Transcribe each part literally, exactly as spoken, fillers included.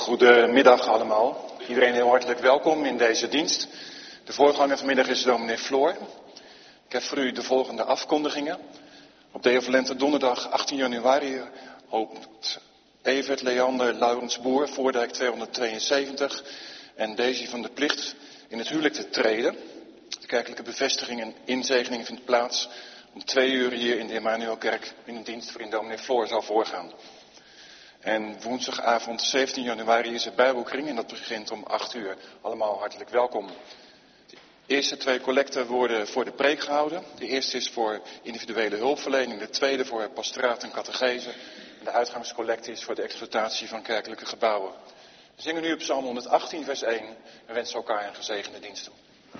Goedemiddag allemaal. Iedereen heel hartelijk welkom in deze dienst. De voorganger vanmiddag is dominee Floor. Ik heb voor u de volgende afkondigingen. Op de Evalente donderdag achttien januari hoopt Evert Leander Laurens Boer, Voordijk tweehonderdtweeënzeventig en Daisy van de Plicht in het huwelijk te treden. De kerkelijke bevestiging en inzegening vindt plaats om twee uur hier in de Emmanuelkerk in een dienst waarin dominee Floor zal voorgaan. En woensdagavond zeventien januari is het Bijbelkring en dat begint om acht uur. Allemaal hartelijk welkom. De eerste twee collecten worden voor de preek gehouden. De eerste is voor individuele hulpverlening, de tweede voor pastoraat en catechese. En de uitgangscollecte is voor de exploitatie van kerkelijke gebouwen. We zingen nu op Psalm honderdachttien vers één en wensen elkaar een gezegende dienst toe.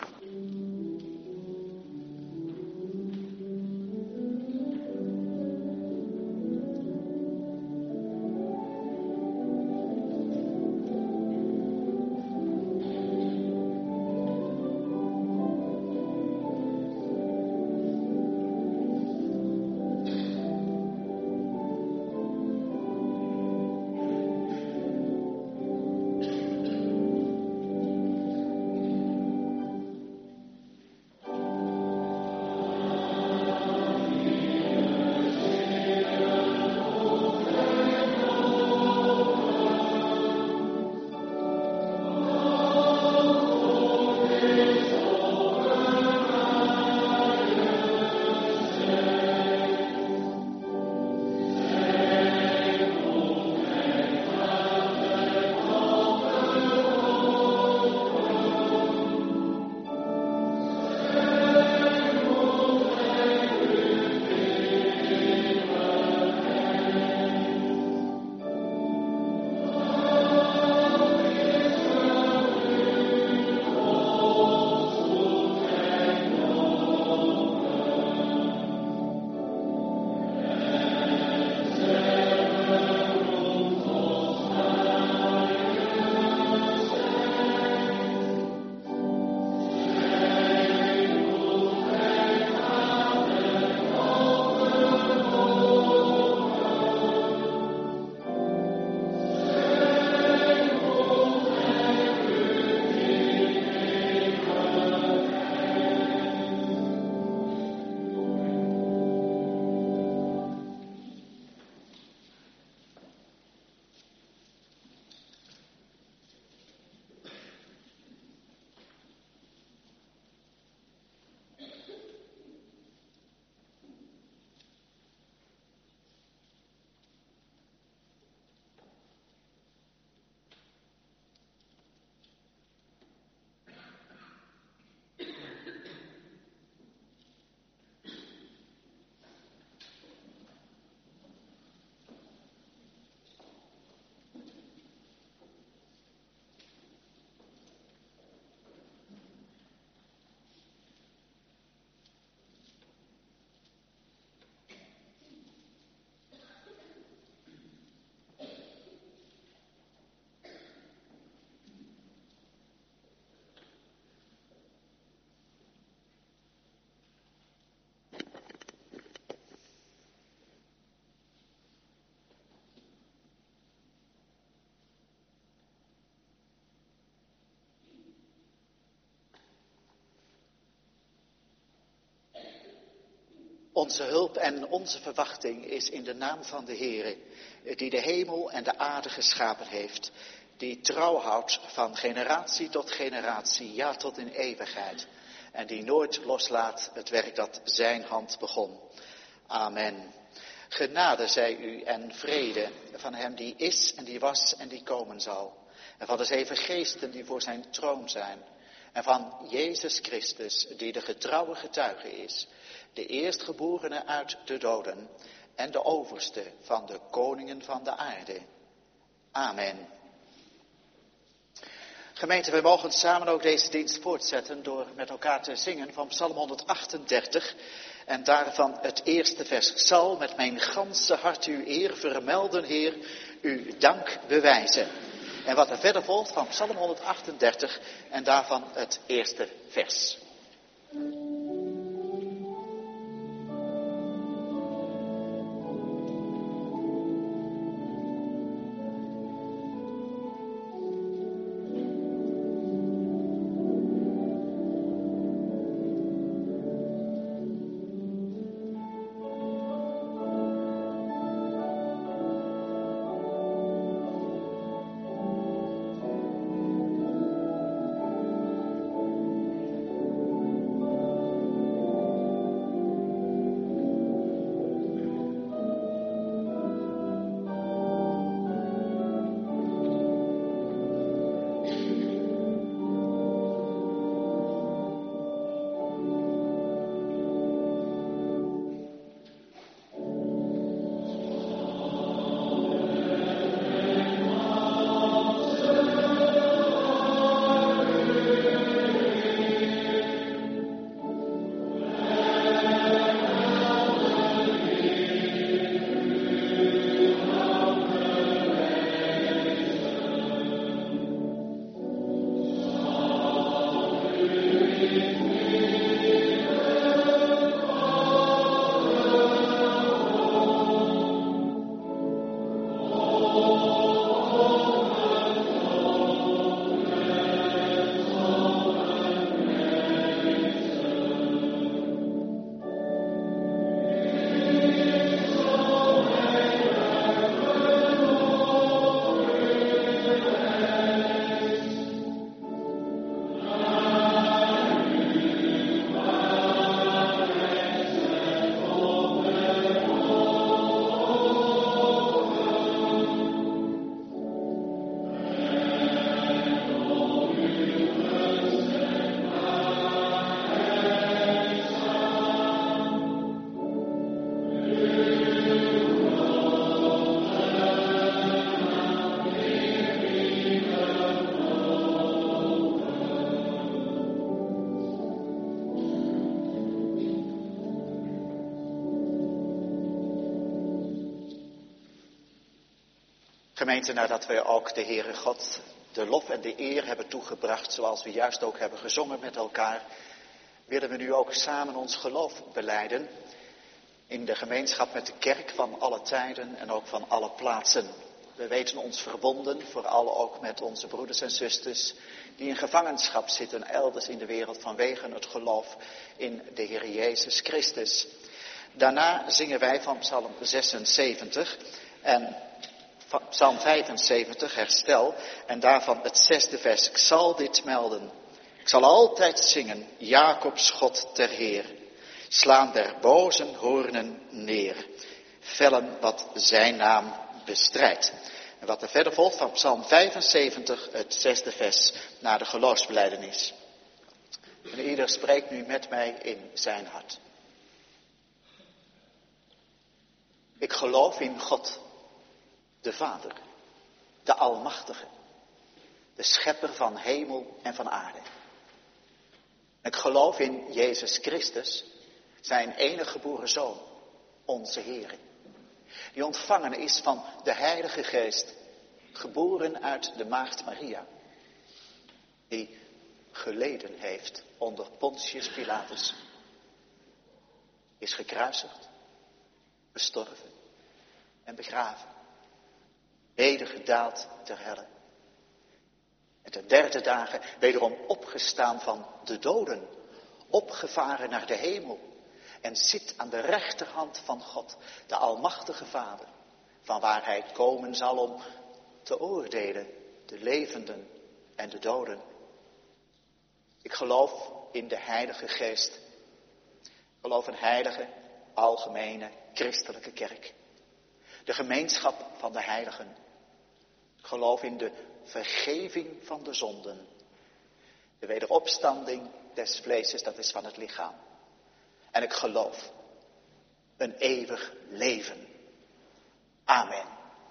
Onze hulp en onze verwachting is in de naam van de Heere, die de hemel en de aarde geschapen heeft, die trouw houdt van generatie tot generatie, ja tot in eeuwigheid, en die nooit loslaat het werk dat zijn hand begon. Amen. Genade zij u en vrede van hem die is en die was en die komen zal, en van de zeven geesten die voor zijn troon zijn, en van Jezus Christus die de getrouwe getuige is, de eerstgeborene uit de doden en de overste van de koningen van de aarde. Amen. Gemeente, wij mogen samen ook deze dienst voortzetten door met elkaar te zingen van Psalm honderdachtendertig en daarvan het eerste vers. Ik zal met mijn ganse hart uw eer vermelden, Heer, uw dank bewijzen. En wat er verder volgt van Psalm honderdachtendertig en daarvan het eerste vers. Gemeente, nadat we ook de Heere God de lof en de eer hebben toegebracht, zoals we juist ook hebben gezongen met elkaar, willen we nu ook samen ons geloof belijden in de gemeenschap met de kerk van alle tijden en ook van alle plaatsen. We weten ons verbonden, vooral ook met onze broeders en zusters die in gevangenschap zitten elders in de wereld vanwege het geloof in de Heer Jezus Christus. Daarna zingen wij van Psalm zesenzeventig en Psalm vijfenzeventig, herstel, en daarvan het zesde vers. Ik zal dit melden. Ik zal altijd zingen, Jacobs God ter Heer. Slaan der bozen hoornen neer. Vellen wat zijn naam bestrijdt. En wat er verder volgt van Psalm vijfenzeventig, het zesde vers, naar de geloofsbelijdenis. En ieder spreekt nu met mij in zijn hart. Ik geloof in God, de Vader, de Almachtige, de Schepper van hemel en van aarde. Ik geloof in Jezus Christus, zijn enige geboren Zoon, onze Heer, die ontvangen is van de Heilige Geest, geboren uit de Maagd Maria, die geleden heeft onder Pontius Pilatus, is gekruisigd, bestorven en begraven, nedergedaald ter helle. En ten derde dagen wederom opgestaan van de doden, opgevaren naar de hemel en zit aan de rechterhand van God, de Almachtige Vader, van waar hij komen zal om te oordelen de levenden en de doden. Ik geloof in de Heilige Geest. Ik geloof een heilige, algemene, christelijke kerk. De gemeenschap van de heiligen. Ik geloof in de vergeving van de zonden. De wederopstanding des vleeses, dat is van het lichaam. En ik geloof een eeuwig leven. Amen.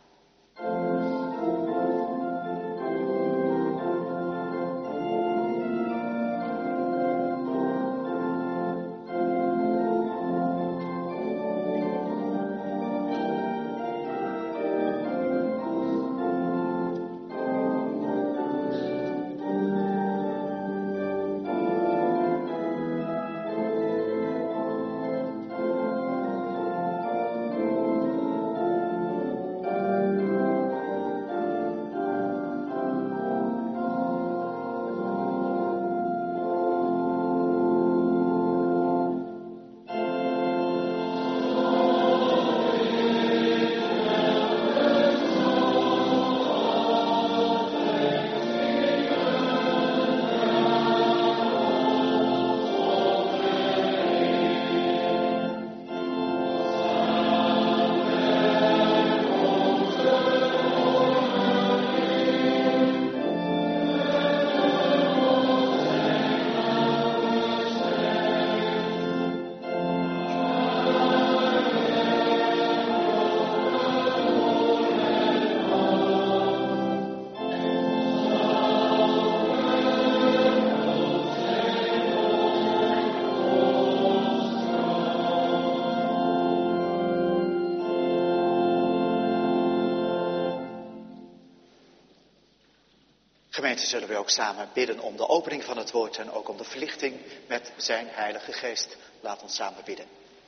Gemeente, zullen we ook samen bidden om de opening van het woord en ook om de verlichting met zijn Heilige Geest. Laat ons samen bidden.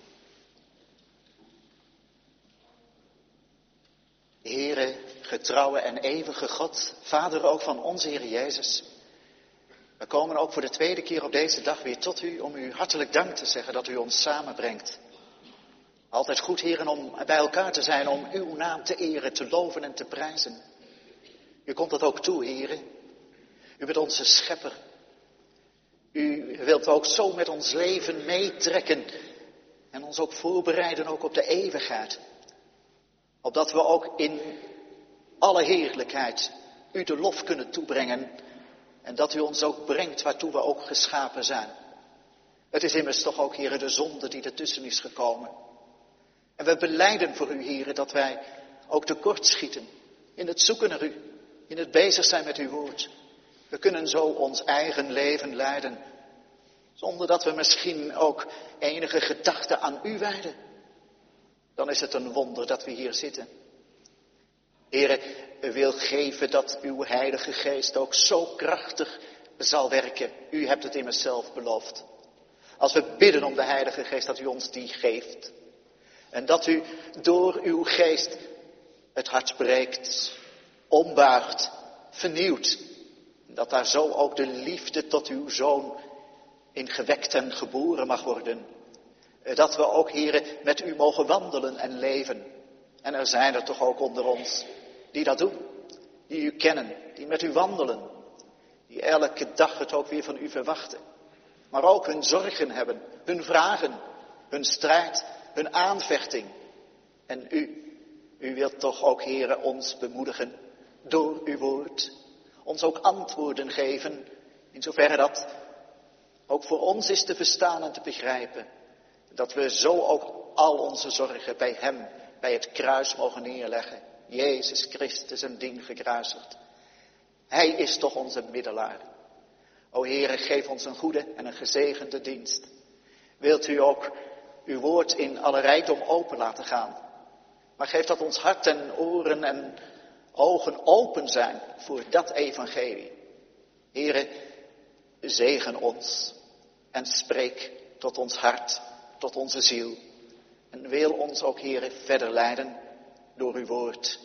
Heere, getrouwe en eeuwige God, Vader ook van onze Heer Jezus. We komen ook voor de tweede keer op deze dag weer tot u om u hartelijk dank te zeggen dat u ons samenbrengt. Altijd goed, Heeren, om bij elkaar te zijn, om uw naam te eren, te loven en te prijzen. U komt dat ook toe, Heeren. U bent onze schepper. U wilt ook zo met ons leven meetrekken en ons ook voorbereiden ook op de eeuwigheid. Opdat we ook in alle heerlijkheid u de lof kunnen toebrengen en dat u ons ook brengt waartoe we ook geschapen zijn. Het is immers toch ook, Heere, de zonde die ertussen is gekomen. En we belijden voor u, Heere, dat wij ook tekortschieten in het zoeken naar u, in het bezig zijn met uw woord. We kunnen zo ons eigen leven leiden, zonder dat we misschien ook enige gedachte aan u wijden. Dan is het een wonder dat we hier zitten. Heere, u wil geven dat uw Heilige Geest ook zo krachtig zal werken. U hebt het immers zelf beloofd. Als we bidden om de Heilige Geest, dat u ons die geeft. En dat u door uw geest het hart breekt, ombuigt, vernieuwt. Dat daar zo ook de liefde tot uw Zoon in gewekt en geboren mag worden. Dat we ook, Heere, met u mogen wandelen en leven. En er zijn er toch ook onder ons die dat doen. Die u kennen, die met u wandelen. Die elke dag het ook weer van u verwachten. Maar ook hun zorgen hebben, hun vragen, hun strijd, hun aanvechting. En u, u wilt toch ook, Heere, ons bemoedigen door uw woord. Ons ook antwoorden geven, in zoverre dat ook voor ons is te verstaan en te begrijpen. Dat we zo ook al onze zorgen bij hem, bij het kruis mogen neerleggen. Jezus Christus, een dien gekruisigd. Hij is toch onze middelaar. O Heere, geef ons een goede en een gezegende dienst. Wilt u ook uw woord in alle rijkdom open laten gaan. Maar geef dat ons hart en oren en ogen open zijn voor dat evangelie. Heere, zegen ons en spreek tot ons hart, tot onze ziel. En wil ons ook, Heere, verder leiden door uw woord.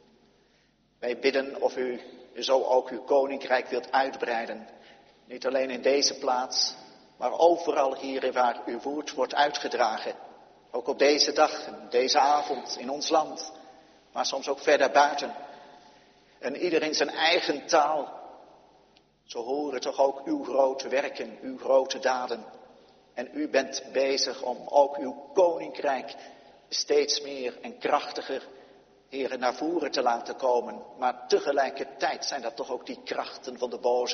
Wij bidden of u zo ook uw koninkrijk wilt uitbreiden. Niet alleen in deze plaats, maar overal, Heere, waar uw woord wordt uitgedragen. Ook op deze dag, deze avond, in ons land, maar soms ook verder buiten. En ieder in zijn eigen taal. Zo horen toch ook uw grote werken, uw grote daden. En u bent bezig om ook uw koninkrijk steeds meer en krachtiger, Heere, naar voren te laten komen. Maar tegelijkertijd zijn dat toch ook die krachten van de boze.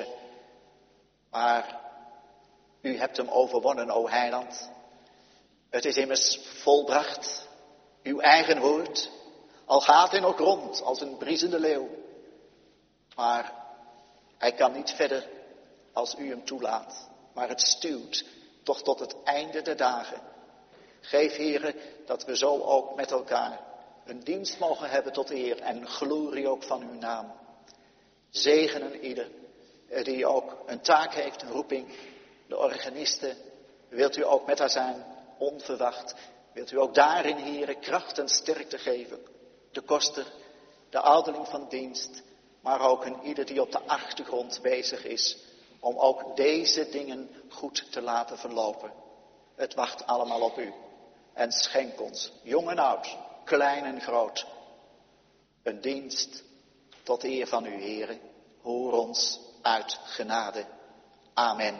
Maar u hebt hem overwonnen, o Heiland. Het is immers volbracht, uw eigen woord. Al gaat hij nog rond als een briesende leeuw. Maar hij kan niet verder als u hem toelaat. Maar het stuwt toch tot het einde der dagen. Geef, Heere, dat we zo ook met elkaar een dienst mogen hebben tot eer en glorie ook van uw naam. Zegenen ieder die ook een taak heeft, een roeping. De organisten, wilt u ook met haar zijn, onverwacht. Wilt u ook daarin, Heere, kracht en sterkte geven. De koster, de ouderling van dienst, maar ook een ieder die op de achtergrond bezig is. Om ook deze dingen goed te laten verlopen. Het wacht allemaal op u. En schenk ons, jong en oud, klein en groot, een dienst tot eer van u, Heere. Hoor ons uit genade. Amen.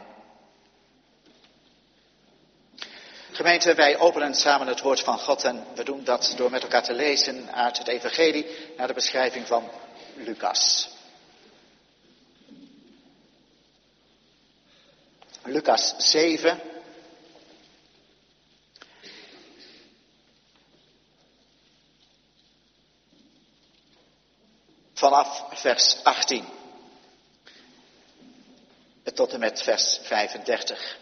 Gemeente, wij openen samen het woord van God en we doen dat door met elkaar te lezen uit het evangelie naar de beschrijving van Lucas. Lucas zeven. Vanaf vers achttien. Tot en met vers vijfendertig.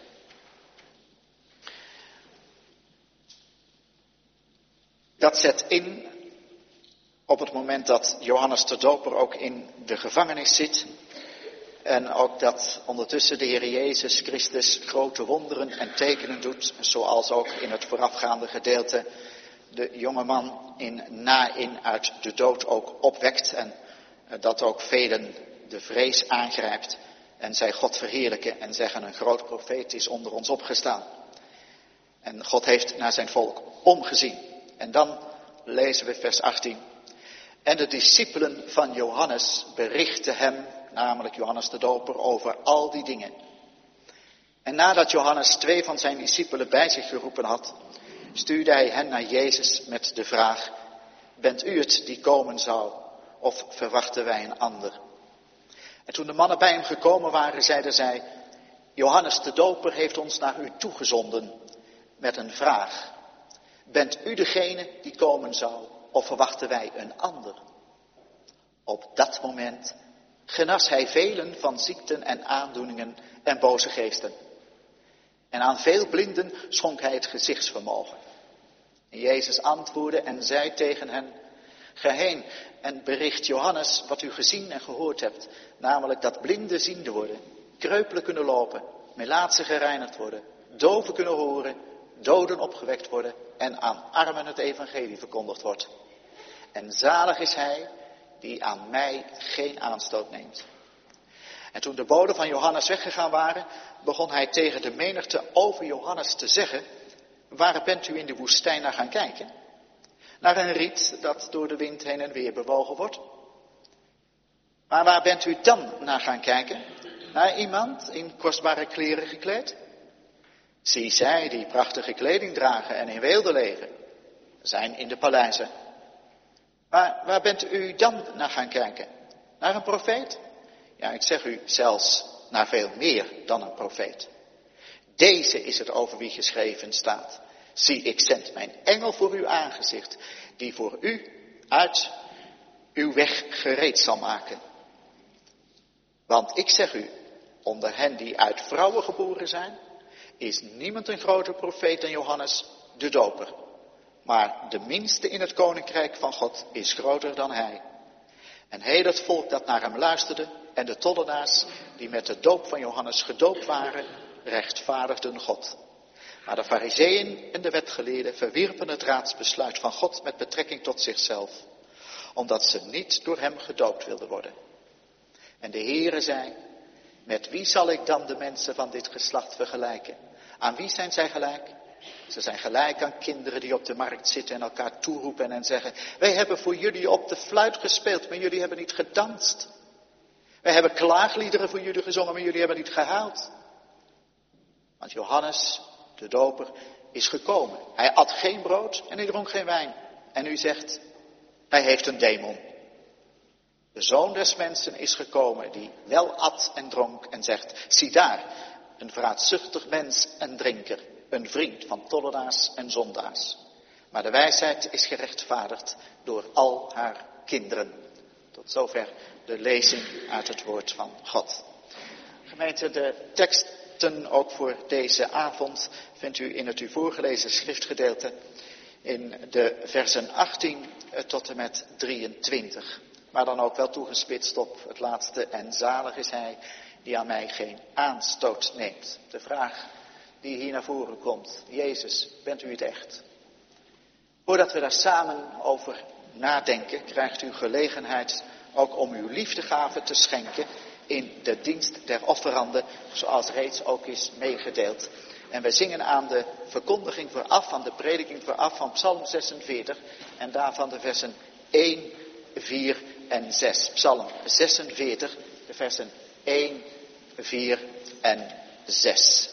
Dat zet in op het moment dat Johannes de Doper ook in de gevangenis zit. En ook dat ondertussen de Heer Jezus Christus grote wonderen en tekenen doet. Zoals ook in het voorafgaande gedeelte de jonge man in Naïn uit de dood ook opwekt. En dat ook velen de vrees aangrijpt. En zij God verheerlijken en zeggen een groot profeet is onder ons opgestaan. En God heeft naar zijn volk omgezien. En dan lezen we vers achttien. En de discipelen van Johannes berichten hem, namelijk Johannes de Doper, over al die dingen. En nadat Johannes twee van zijn discipelen bij zich geroepen had, stuurde hij hen naar Jezus met de vraag: bent u het die komen zou, of verwachten wij een ander? En toen de mannen bij hem gekomen waren, zeiden zij: Johannes de Doper heeft ons naar u toegezonden met een vraag. Bent u degene die komen zou, of verwachten wij een ander? Op dat moment genas hij velen van ziekten en aandoeningen en boze geesten. En aan veel blinden schonk hij het gezichtsvermogen. En Jezus antwoordde en zei tegen hen: Ga heen en bericht Johannes wat u gezien en gehoord hebt. Namelijk dat blinden ziende worden, kreupelen kunnen lopen, melaatsen gereinigd worden, doven kunnen horen, doden opgewekt worden en aan armen het evangelie verkondigd wordt. En zalig is hij die aan mij geen aanstoot neemt. En toen de boden van Johannes weggegaan waren, begon hij tegen de menigte over Johannes te zeggen: waar bent u in de woestijn naar gaan kijken? Naar een riet dat door de wind heen en weer bewogen wordt. Maar waar bent u dan naar gaan kijken? Naar iemand in kostbare kleren gekleed? Zie, zij die prachtige kleding dragen en in weelde leven, zijn in de paleizen. Maar waar bent u dan naar gaan kijken? Naar een profeet? Ja, ik zeg u, zelfs naar veel meer dan een profeet. Deze is het over wie geschreven staat. Zie, ik zend mijn engel voor uw aangezicht, die voor u uit uw weg gereed zal maken. Want ik zeg u, onder hen die uit vrouwen geboren zijn, is niemand een groter profeet dan Johannes de Doper. Maar de minste in het koninkrijk van God is groter dan hij. En heel het volk dat naar hem luisterde en de tollenaars die met de doop van Johannes gedoopt waren, rechtvaardigden God. Maar de Farizeeën en de wetgeleerden verwierpen het raadsbesluit van God met betrekking tot zichzelf, omdat ze niet door hem gedoopt wilden worden. En de Heere zei: met wie zal ik dan de mensen van dit geslacht vergelijken? Aan wie zijn zij gelijk? Ze zijn gelijk aan kinderen die op de markt zitten en elkaar toeroepen en zeggen: wij hebben voor jullie op de fluit gespeeld, maar jullie hebben niet gedanst. Wij hebben klaagliederen voor jullie gezongen, maar jullie hebben niet gehuild. Want Johannes, de doper, is gekomen. Hij at geen brood en hij dronk geen wijn. En u zegt: hij heeft een demon. De Zoon des Mensen is gekomen die wel at en dronk en zegt: zie daar, een vraatzuchtig mens en drinker, een vriend van tollenaars en zondaars. Maar de wijsheid is gerechtvaardigd door al haar kinderen. Tot zover de lezing uit het woord van God. Gemeente, de teksten ook voor deze avond vindt u in het u voorgelezen schriftgedeelte in de versen achttien tot en met drieëntwintig. Maar dan ook wel toegespitst op het laatste: en zalig is hij die aan mij geen aanstoot neemt. De vraag die hier naar voren komt: Jezus, bent u het echt? Voordat we daar samen over nadenken, krijgt u gelegenheid ook om uw liefdegave te schenken in de dienst der offeranden, zoals reeds ook is meegedeeld. En we zingen aan de verkondiging vooraf, aan de prediking vooraf van Psalm zesenveertig en daarvan de versen één, vier en zes. Psalm zesenveertig, de versen één, vier en zes.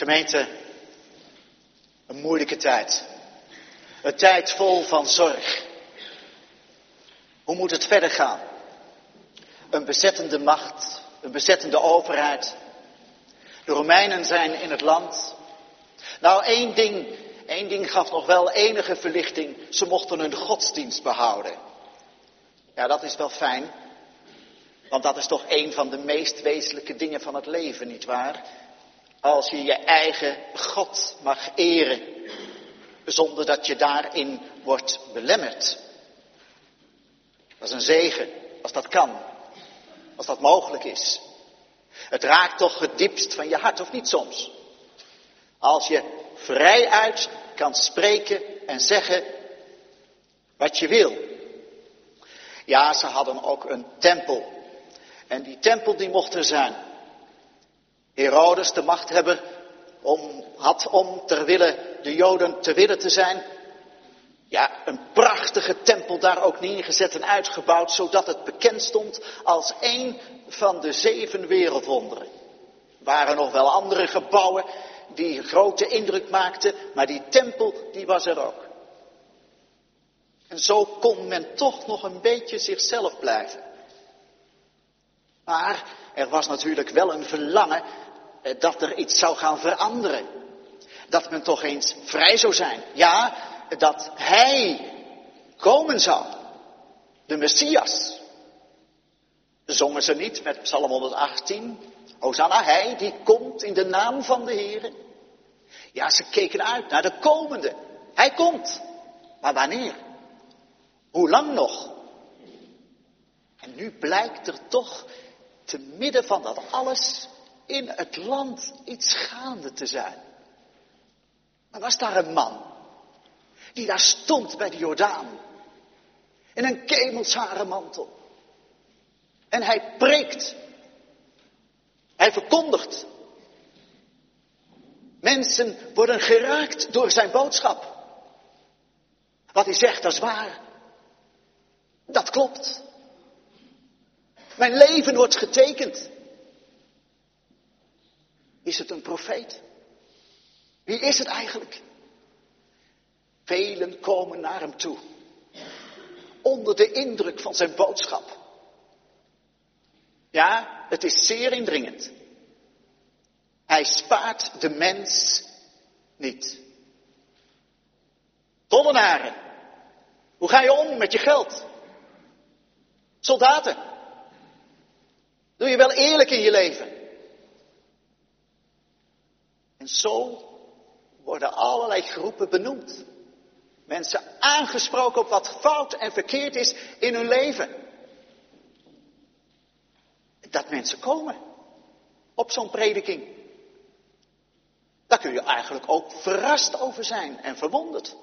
Gemeente, een moeilijke tijd. Een tijd vol van zorg. Hoe moet het verder gaan? Een bezettende macht, een bezettende overheid. De Romeinen zijn in het land. Nou, één ding, één ding gaf nog wel enige verlichting. Ze mochten hun godsdienst behouden. Ja, dat is wel fijn. Want dat is toch een van de meest wezenlijke dingen van het leven, nietwaar? Als je je eigen God mag eren, zonder dat je daarin wordt belemmerd. Dat is een zegen, als dat kan, als dat mogelijk is. Het raakt toch het diepst van je hart, of niet soms? Als je vrijuit kan spreken en zeggen wat je wil. Ja, ze hadden ook een tempel. En die tempel die mocht er zijn. Herodes, de machthebber, om, had om ter wille de Joden te willen te zijn. Ja, een prachtige tempel daar ook neergezet en uitgebouwd, zodat het bekend stond als een van de zeven wereldwonderen. Er waren nog wel andere gebouwen die grote indruk maakten, maar die tempel die was er ook. En zo kon men toch nog een beetje zichzelf blijven. Maar er was natuurlijk wel een verlangen dat er iets zou gaan veranderen. Dat men toch eens vrij zou zijn. Ja, dat hij komen zou. De Messias. Zongen ze niet met Psalm honderdachttien. Hosanna, hij die komt in de naam van de Heer. Ja, ze keken uit naar de komende. Hij komt. Maar wanneer? Hoe lang nog? En nu blijkt er toch te midden van dat alles in het land iets gaande te zijn. Er was daar een man die daar stond bij de Jordaan in een kemelsharen mantel. En hij preekt. Hij verkondigt. Mensen worden geraakt door zijn boodschap. Wat hij zegt, dat is waar. Dat klopt. Mijn leven wordt getekend. Is het een profeet? Wie is het eigenlijk? Velen komen naar hem toe. Onder de indruk van zijn boodschap. Ja, het is zeer indringend. Hij spaart de mens niet. Tollenaren, hoe ga je om met je geld? Soldaten, doe je wel eerlijk in je leven? En zo worden allerlei groepen benoemd. Mensen aangesproken op wat fout en verkeerd is in hun leven. Dat mensen komen op zo'n prediking. Daar kun je eigenlijk ook verrast over zijn en verwonderd.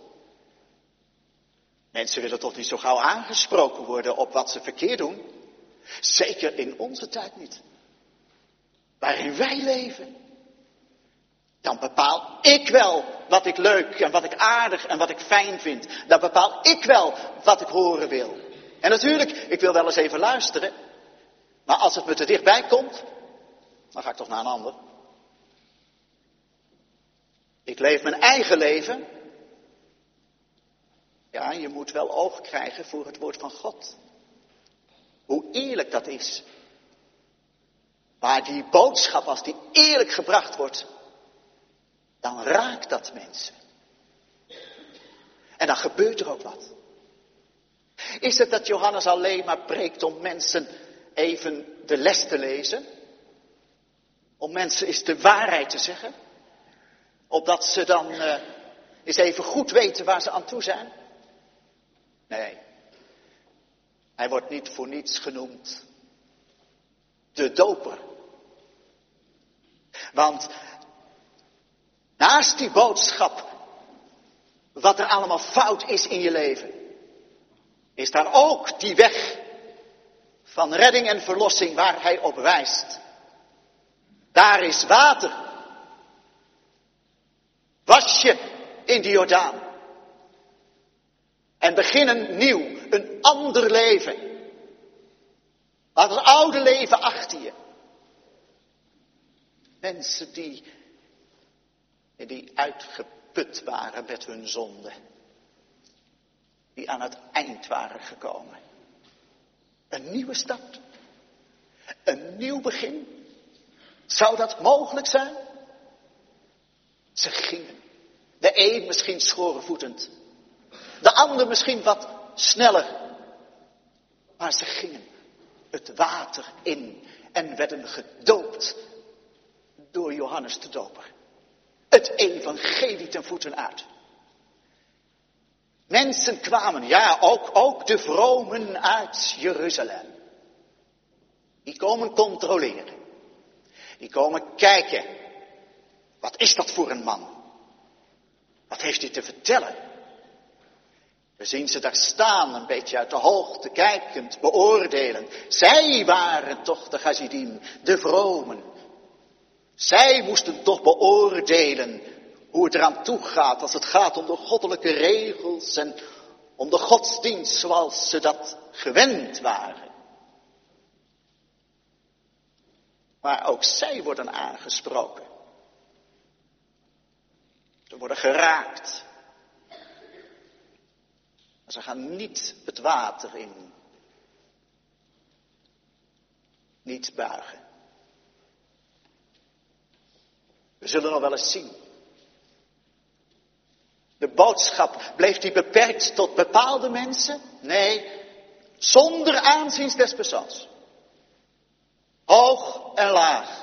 Mensen willen toch niet zo gauw aangesproken worden op wat ze verkeerd doen. Zeker in onze tijd niet. Waarin wij leven. Dan bepaal ik wel wat ik leuk en wat ik aardig en wat ik fijn vind. Dan bepaal ik wel wat ik horen wil. En natuurlijk, ik wil wel eens even luisteren. Maar als het me te dichtbij komt, dan ga ik toch naar een ander. Ik leef mijn eigen leven. Ja, je moet wel oog krijgen voor het woord van God. Hoe eerlijk dat is. Maar die boodschap, als die eerlijk gebracht wordt, dan raakt dat mensen. En dan gebeurt er ook wat. Is het dat Johannes alleen maar preekt om mensen even de les te lezen? Om mensen eens de waarheid te zeggen? Opdat ze dan uh, eens even goed weten waar ze aan toe zijn? Nee. Hij wordt niet voor niets genoemd de doper. Want naast die boodschap, wat er allemaal fout is in je leven, is daar ook die weg van redding en verlossing waar hij op wijst. Daar is water. Was je in de Jordaan. En beginnen nieuw, een ander leven. Laat het oude leven achter je. Mensen die die uitgeput waren met hun zonde. Die aan het eind waren gekomen. Een nieuwe start. Een nieuw begin. Zou dat mogelijk zijn? Ze gingen. De een misschien schoorvoetend. De ander misschien wat sneller. Maar ze gingen het water in en werden gedoopt door Johannes de Doper. Het evangelie ten voeten uit. Mensen kwamen, ja, ook, ook de vromen uit Jeruzalem. Die komen controleren. Die komen kijken. Wat is dat voor een man? Wat heeft hij te vertellen? We zien ze daar staan, een beetje uit de hoogte, kijkend, beoordelen. Zij waren toch de Chassidim, de vromen. Zij moesten toch beoordelen hoe het eraan toe gaat als het gaat om de goddelijke regels en om de godsdienst zoals ze dat gewend waren. Maar ook zij worden aangesproken. Ze worden geraakt. Maar ze gaan niet het water in. Niet buigen. We zullen nog wel eens zien. De boodschap, bleef die beperkt tot bepaalde mensen? Nee, zonder aanzien des persoons. Hoog en laag.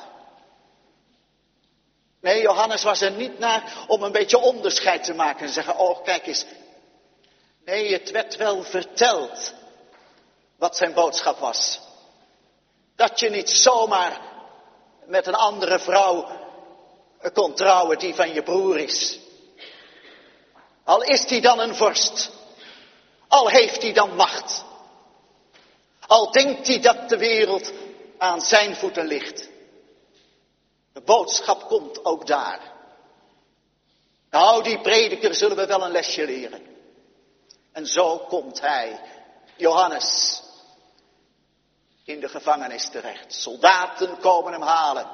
Nee, Johannes was er niet naar om een beetje onderscheid te maken en zeggen, oh kijk eens. Nee, het werd wel verteld wat zijn boodschap was. Dat je niet zomaar met een andere vrouw kon trouwen die van je broer is. Al is die dan een vorst. Al heeft hij dan macht. Al denkt hij dat de wereld aan zijn voeten ligt. De boodschap komt ook daar. Nou, die prediker zullen we wel een lesje leren. En zo komt hij, Johannes, in de gevangenis terecht. Soldaten komen hem halen.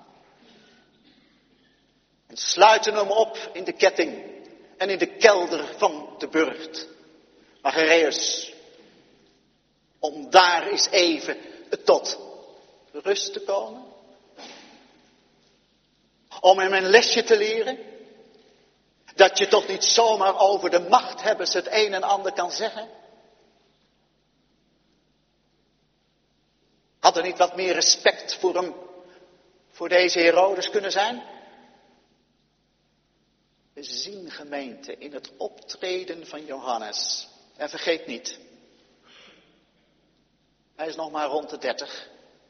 En sluiten hem op in de ketting. En in de kelder van de burcht. Machaerus. Om daar eens even tot rust te komen. Om hem een lesje te leren. Dat je toch niet zomaar over de machthebbers het een en ander kan zeggen. Had er niet wat meer respect voor hem, voor deze Herodes kunnen zijn? We zien, gemeente, in het optreden van Johannes. En vergeet niet. Hij is nog maar rond de dertig.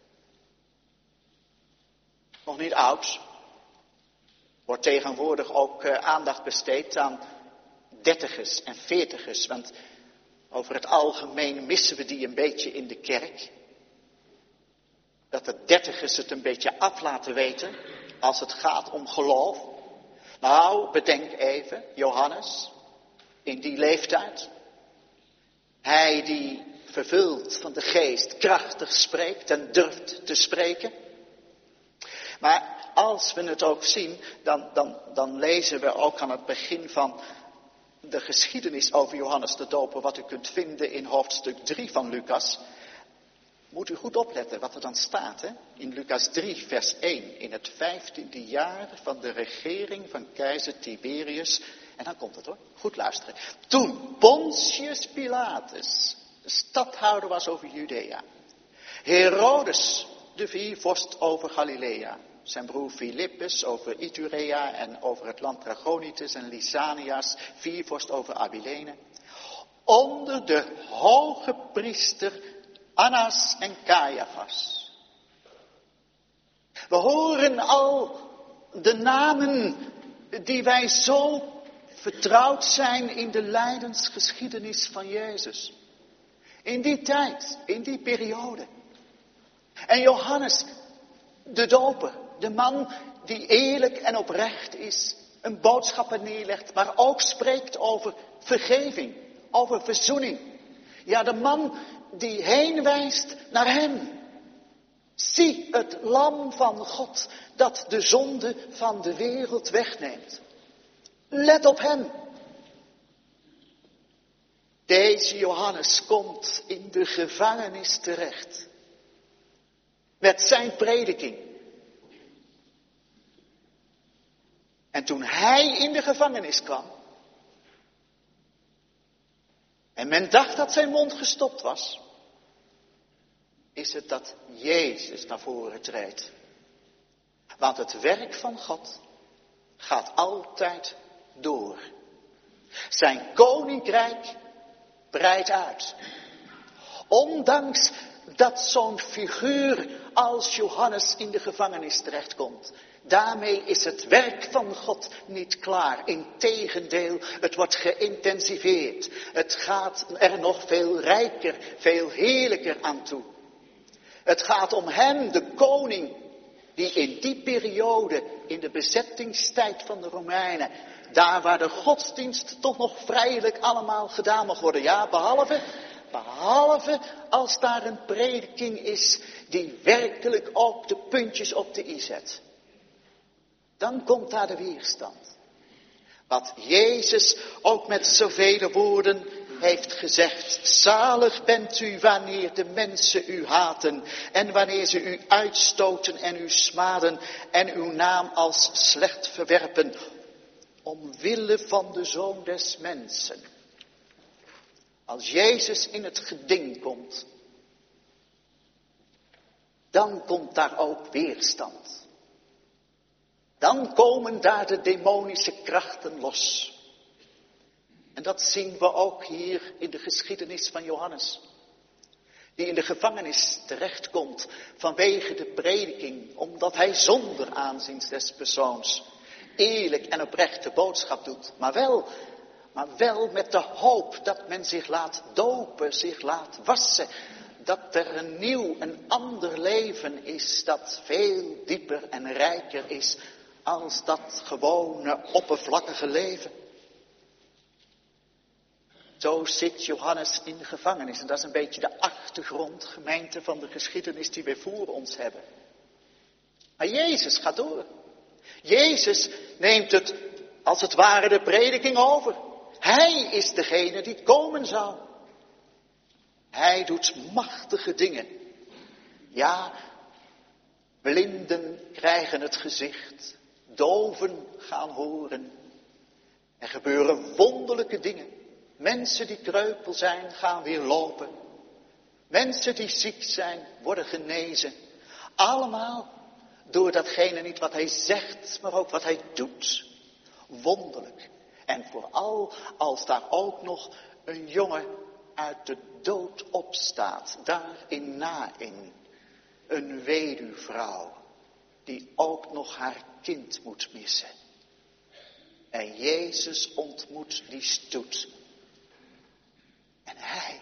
Nog niet oud. Wordt tegenwoordig ook uh, aandacht besteed aan dertigers en veertigers. Want over het algemeen missen we die een beetje in de kerk. Dat de dertigers het een beetje af laten weten als het gaat om geloof. Nou, bedenk even, Johannes, in die leeftijd. Hij die vervuld van de geest krachtig spreekt en durft te spreken. Maar als we het ook zien, dan, dan, dan lezen we ook aan het begin van de geschiedenis over Johannes de Doper, wat u kunt vinden in hoofdstuk drie van Lucas. Moet u goed opletten wat er dan staat, hè? In Lucas drie, vers één. In het vijftiende jaar van de regering van keizer Tiberius. En dan komt het hoor, goed luisteren. Toen Pontius Pilatus de stadhouder was over Judea. Herodes de viervorst over Galilea. Zijn broer Filippus over Iturea en over het land Trachonitis en Lysanias. Viervorst over Abilene. Onder de hoge priester Annas en Caiaphas. We horen al de namen die wij zo vertrouwd zijn in de lijdensgeschiedenis van Jezus. In die tijd, in die periode. En Johannes, de doper, de man die eerlijk en oprecht is, een boodschap neerlegt, maar ook spreekt over vergeving, over verzoening. Ja, de man die heen wijst naar hem. Zie het lam van God dat de zonde van de wereld wegneemt. Let op hem. Deze Johannes komt in de gevangenis terecht. Met zijn prediking. En toen hij in de gevangenis kwam. En men dacht dat zijn mond gestopt was. Is het dat Jezus naar voren treedt. Want het werk van God gaat altijd door. Zijn koninkrijk breidt uit. Ondanks dat zo'n figuur als Johannes in de gevangenis terechtkomt. Daarmee is het werk van God niet klaar. Integendeel, het wordt geïntensiveerd. Het gaat er nog veel rijker, veel heerlijker aan toe. Het gaat om hem, de koning, die in die periode, in de bezettingstijd van de Romeinen, daar waar de godsdienst toch nog vrijelijk allemaal gedaan mag worden. Ja, behalve, behalve als daar een prediking is die werkelijk ook de puntjes op de i zet. Dan komt daar de weerstand. Wat Jezus ook met zoveel woorden heeft gezegd. Zalig bent u wanneer de mensen u haten en wanneer ze u uitstoten en u smaden en uw naam als slecht verwerpen. Omwille van de Zoon des Mensen. Als Jezus in het geding komt, dan komt daar ook weerstand. Dan komen daar de demonische krachten los. En dat zien we ook hier in de geschiedenis van Johannes. Die in de gevangenis terechtkomt vanwege de prediking. Omdat hij zonder aanzien des persoons eerlijk en oprecht de boodschap doet. Maar wel, maar wel met de hoop dat men zich laat dopen, zich laat wassen. Dat er een nieuw, een ander leven is dat veel dieper en rijker is als dat gewone oppervlakkige leven. Zo zit Johannes in de gevangenis. En dat is een beetje de achtergrond, gemeente, van de geschiedenis die we voor ons hebben. Maar Jezus gaat door. Jezus neemt het, als het ware, de prediking over. Hij is degene die komen zou. Hij doet machtige dingen. Ja, blinden krijgen het gezicht. Doven gaan horen. Er gebeuren wonderlijke dingen. Mensen die kreupel zijn, gaan weer lopen. Mensen die ziek zijn, worden genezen. Allemaal door datgene niet wat hij zegt, maar ook wat hij doet. Wonderlijk. En vooral als daar ook nog een jongen uit de dood opstaat. Daar in Naïn. Een weduwvrouw. Die ook nog haar kind moet missen. En Jezus ontmoet die stoet. En hij,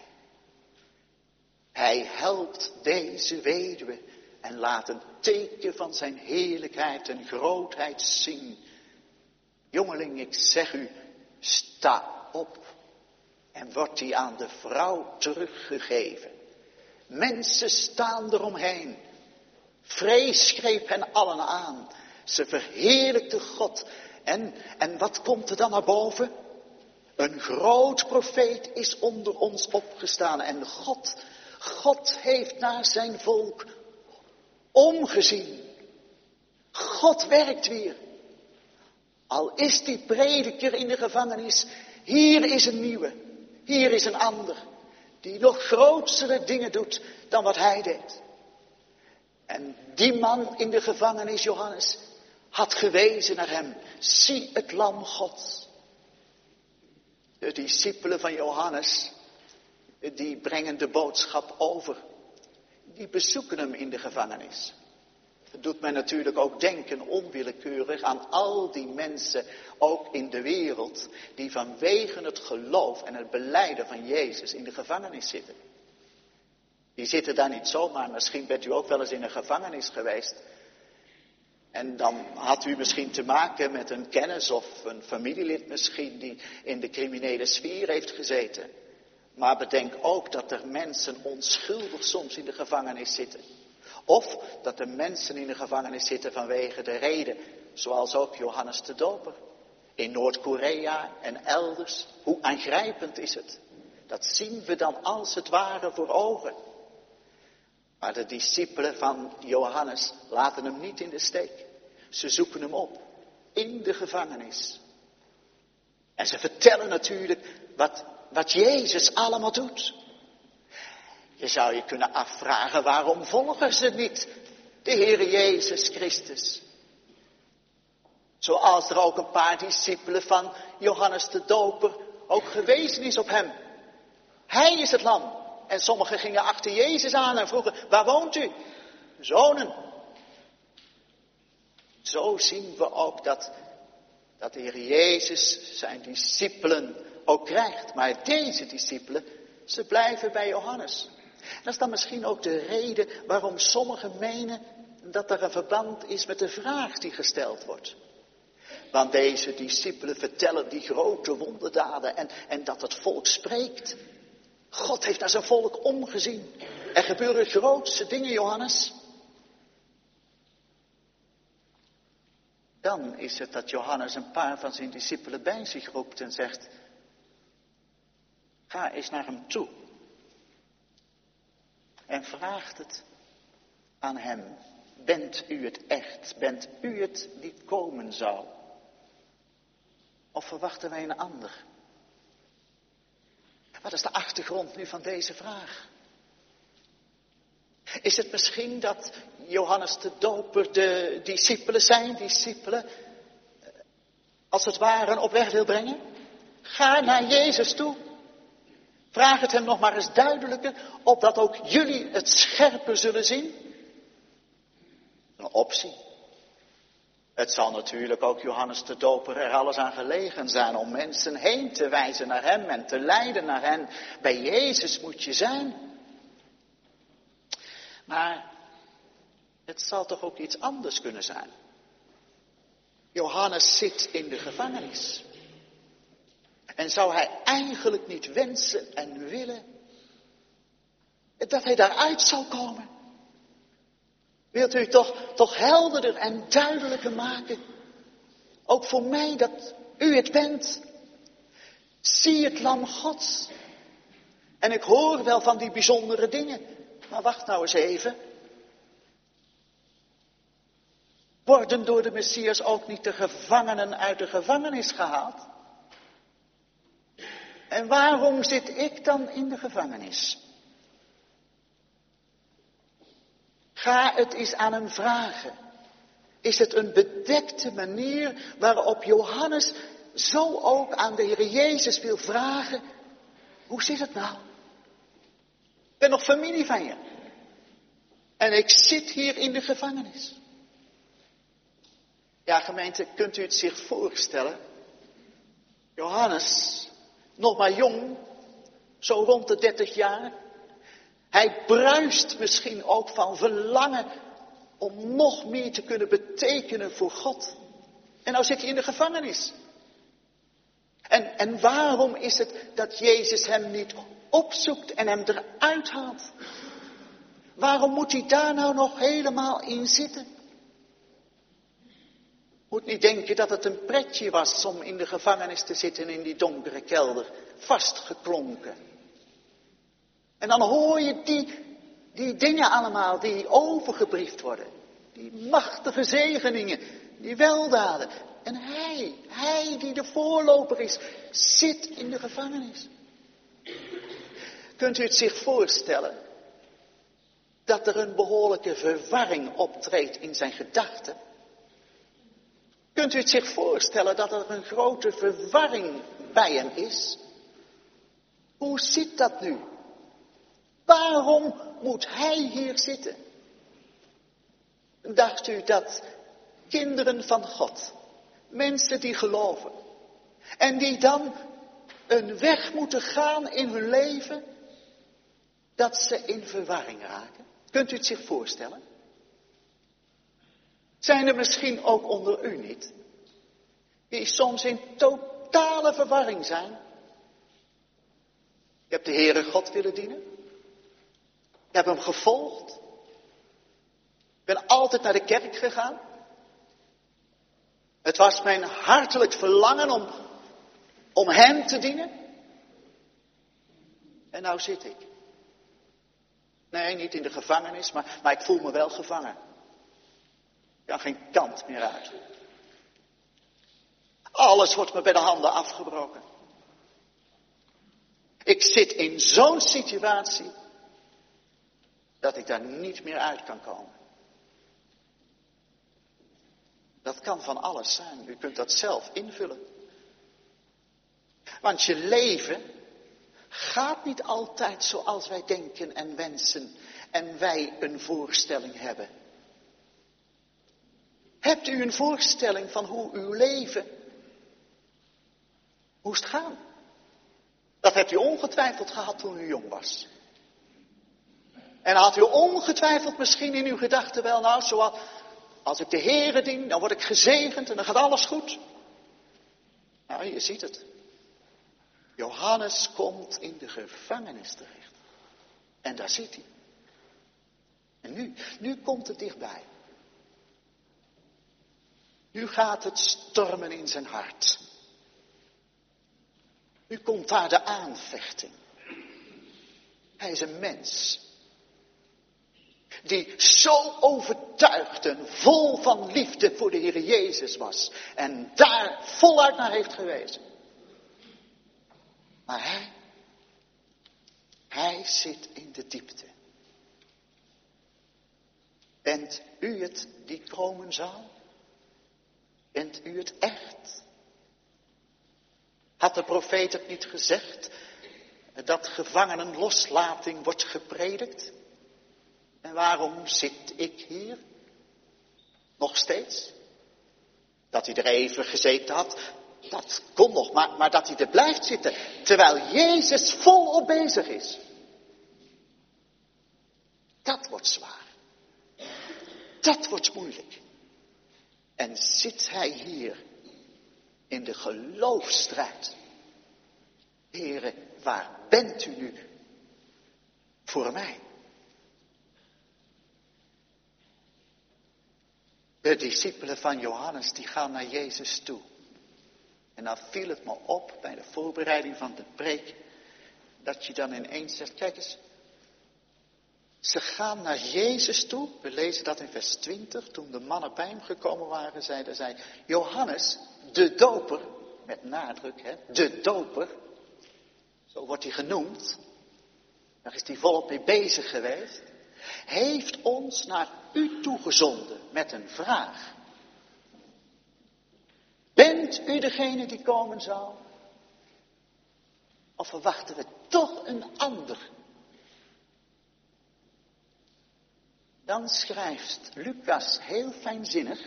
hij helpt deze weduwe en laat een teken van zijn heerlijkheid en grootheid zien. Jongeling, ik zeg u, sta op. En wordt die aan de vrouw teruggegeven. Mensen staan eromheen. Vrees greep hen allen aan. Ze verheerlijkten God. En, en wat komt er dan naar boven? Een groot profeet is onder ons opgestaan. En God, God heeft naar zijn volk omgezien. God werkt weer. Al is die prediker in de gevangenis, hier is een nieuwe. Hier is een ander. Die nog grotere dingen doet dan wat hij deed. En die man in de gevangenis, Johannes, had gewezen naar hem. Zie het lam Gods. De discipelen van Johannes, die brengen de boodschap over. Die bezoeken hem in de gevangenis. Dat doet mij natuurlijk ook denken onwillekeurig aan al die mensen, ook in de wereld, die vanwege het geloof en het belijden van Jezus in de gevangenis zitten. Die zitten daar niet zomaar. Misschien bent u ook wel eens in een gevangenis geweest. En dan had u misschien te maken met een kennis of een familielid misschien die in de criminele sfeer heeft gezeten. Maar bedenk ook dat er mensen onschuldig soms in de gevangenis zitten. Of dat de mensen in de gevangenis zitten vanwege de reden, zoals ook Johannes de Doper. In Noord-Korea en elders. Hoe aangrijpend is het? Dat zien we dan als het ware voor ogen. Maar de discipelen van Johannes laten hem niet in de steek. Ze zoeken hem op. In de gevangenis. En ze vertellen natuurlijk wat, wat Jezus allemaal doet. Je zou je kunnen afvragen, waarom volgen ze niet de Heere Jezus Christus? Zoals er ook een paar discipelen van Johannes de Doper ook gewezen is op hem. Hij is het lam. En sommigen gingen achter Jezus aan en vroegen, waar woont u? Zonen. Zo zien we ook dat, dat de Heer Jezus zijn discipelen ook krijgt. Maar deze discipelen, ze blijven bij Johannes. En dat is dan misschien ook de reden waarom sommigen menen dat er een verband is met de vraag die gesteld wordt. Want deze discipelen vertellen die grote wonderdaden en, en dat het volk spreekt. God heeft naar zijn volk omgezien. Er gebeuren grootste dingen, Johannes. Dan is het dat Johannes een paar van zijn discipelen bij zich roept en zegt, ga eens naar hem toe. En vraagt het aan hem. Bent u het echt? Bent u het die komen zou? Of verwachten wij een ander? Wat is de achtergrond nu van deze vraag? Is het misschien dat Johannes de Doper de discipelen zijn, discipelen, als het ware op weg wil brengen? Ga naar Jezus toe. Vraag het hem nog maar eens duidelijker, opdat ook jullie het scherper zullen zien. Een optie. Het zal natuurlijk ook Johannes de Doper er alles aan gelegen zijn om mensen heen te wijzen naar hem en te leiden naar hen. Bij Jezus moet je zijn. Maar het zal toch ook iets anders kunnen zijn. Johannes zit in de gevangenis. En zou hij eigenlijk niet wensen en willen dat hij daaruit zal komen? Wilt u toch, toch helderder en duidelijker maken? Ook voor mij dat u het bent. Zie het lam Gods. En ik hoor wel van die bijzondere dingen. Maar wacht nou eens even. Worden door de Messias ook niet de gevangenen uit de gevangenis gehaald? En waarom zit ik dan in de gevangenis? Ga het eens aan hem vragen. Is het een bedekte manier waarop Johannes zo ook aan de Heer Jezus wil vragen? Hoe zit het nou? Ik ben nog familie van je. En ik zit hier in de gevangenis. Ja, gemeente, kunt u het zich voorstellen? Johannes, nog maar jong, zo rond de dertig jaar. Hij bruist misschien ook van verlangen om nog meer te kunnen betekenen voor God. En nou zit hij in de gevangenis. En, en waarom is het dat Jezus hem niet opzoekt en hem eruit haalt? Waarom moet hij daar nou nog helemaal in zitten? Moet niet denken dat het een pretje was om in de gevangenis te zitten in die donkere kelder, vastgeklonken. En dan hoor je die, die dingen allemaal die overgebriefd worden. Die machtige zegeningen, die weldaden. En hij, hij die de voorloper is, zit in de gevangenis. Kunt u het zich voorstellen dat er een behoorlijke verwarring optreedt in zijn gedachten? Kunt u het zich voorstellen dat er een grote verwarring bij hem is? Hoe zit dat nu? Waarom moet hij hier zitten? Dacht u dat kinderen van God, mensen die geloven en die dan een weg moeten gaan in hun leven, dat ze in verwarring raken? Kunt u het zich voorstellen? Zijn er misschien ook onder u niet, die soms in totale verwarring zijn? Je hebt de Heere God willen dienen. Je hebt hem gevolgd. ben altijd naar de kerk gegaan. Het was mijn hartelijk verlangen om, om hem te dienen. En nou zit ik. Nee, niet in de gevangenis, maar, maar ik voel me wel gevangen. Ik kan geen kant meer uit. Alles wordt me bij de handen afgebroken. Ik zit in zo'n situatie dat ik daar niet meer uit kan komen. Dat kan van alles zijn. U kunt dat zelf invullen. Want je leven gaat niet altijd zoals wij denken en wensen en wij een voorstelling hebben. Hebt u een voorstelling van hoe uw leven moest gaan? Dat hebt u ongetwijfeld gehad toen u jong was. En had u ongetwijfeld misschien in uw gedachten wel, nou, zoals, als ik de Heere dien, dan word ik gezegend en dan gaat alles goed. Nou, je ziet het. Johannes komt in de gevangenis terecht. En daar zit hij. En nu, nu komt het dichtbij. Nu gaat het stormen in zijn hart. Nu komt daar de aanvechting. Hij is een mens. Die zo overtuigd en vol van liefde voor de Heer Jezus was. En daar voluit naar heeft gewezen. Maar hij, hij zit in de diepte. Bent u het die komen zal? Bent u het echt? Had de profeet het niet gezegd dat gevangenenloslating wordt gepredikt? En waarom zit ik hier? Nog steeds? Dat hij er even gezeten had, dat kon nog, maar, maar dat hij er blijft zitten, terwijl Jezus volop bezig is. Dat wordt zwaar. Dat wordt moeilijk. En zit hij hier in de geloofsstrijd. Heere, waar bent u nu voor mij? De discipelen van Johannes die gaan naar Jezus toe. En dan viel het me op bij de voorbereiding van de preek, dat je dan ineens zegt, kijk eens, ze gaan naar Jezus toe. We lezen dat in vers twintig. Toen de mannen bij hem gekomen waren, zeiden zij, Johannes, de doper, met nadruk, hè, de doper, zo wordt hij genoemd. Daar is hij volop mee bezig geweest. Heeft ons naar u toegezonden met een vraag. Bent u degene die komen zal? Of verwachten we toch een ander? Dan schrijft Lucas heel fijnzinnig.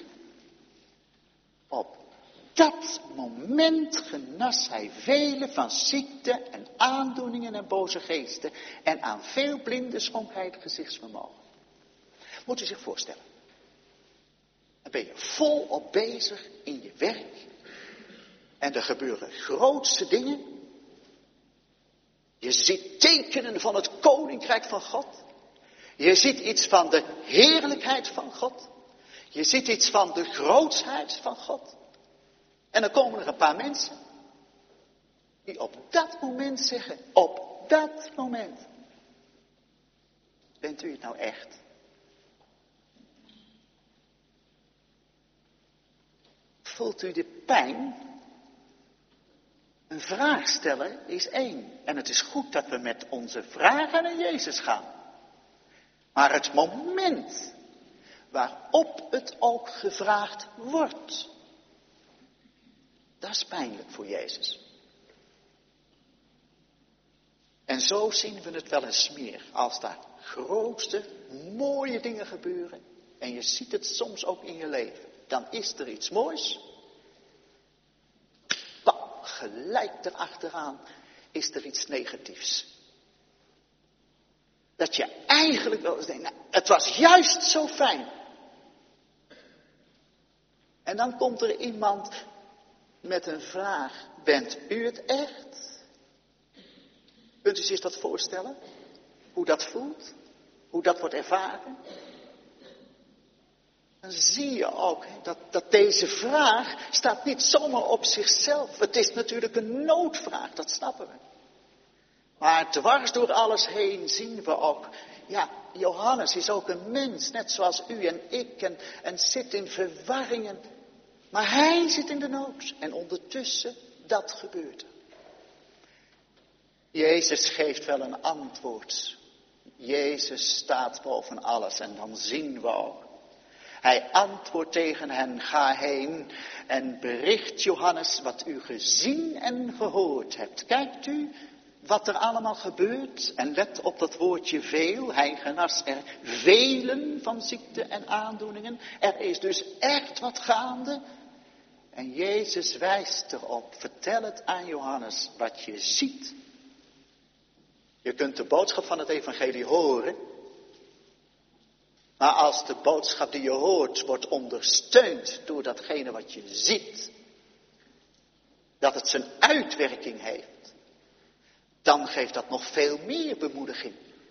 Op dat moment genas hij velen van ziekte en aandoeningen en boze geesten. En aan veel blinden schonk hij het gezichtsvermogen. Moet u zich voorstellen. Dan ben je volop bezig in je werk. En er gebeuren grootste dingen. Je ziet tekenen van het koninkrijk van God. Je ziet iets van de heerlijkheid van God. Je ziet iets van de grootsheid van God. En dan komen er een paar mensen. Die op dat moment zeggen. Op dat moment. Bent u het nou echt? Voelt u de pijn? Een vraag stellen is één. En het is goed dat we met onze vragen naar Jezus gaan. Maar het moment waarop het ook gevraagd wordt, dat is pijnlijk voor Jezus. En zo zien we het wel eens meer. Als daar grootste, mooie dingen gebeuren. En je ziet het soms ook in je leven. Dan is er iets moois. Bam, gelijk erachteraan is er iets negatiefs. Dat je eigenlijk wel eens denkt, nou, het was juist zo fijn. En dan komt er iemand met een vraag, bent u het echt? Kunt u zich dat voorstellen? Hoe dat voelt? Hoe dat wordt ervaren? dan zie je ook dat, dat deze vraag staat niet zomaar op zichzelf. Het is natuurlijk een noodvraag, dat snappen we. Maar dwars door alles heen zien we ook, ja, Johannes is ook een mens, net zoals u en ik, en, en zit in verwarringen. Maar hij zit in de nood en ondertussen, dat gebeurt er. Jezus geeft wel een antwoord. Jezus staat boven alles en dan zien we ook. Hij antwoordt tegen hen, ga heen en bericht Johannes wat u gezien en gehoord hebt. Kijkt u wat er allemaal gebeurt en let op dat woordje veel. Hij genas er velen van ziekte en aandoeningen. Er is dus echt wat gaande. En Jezus wijst erop, vertel het aan Johannes wat je ziet. Je kunt de boodschap van het evangelie horen. Maar als de boodschap die je hoort wordt ondersteund door datgene wat je ziet. Dat het zijn uitwerking heeft. Dan geeft dat nog veel meer bemoediging.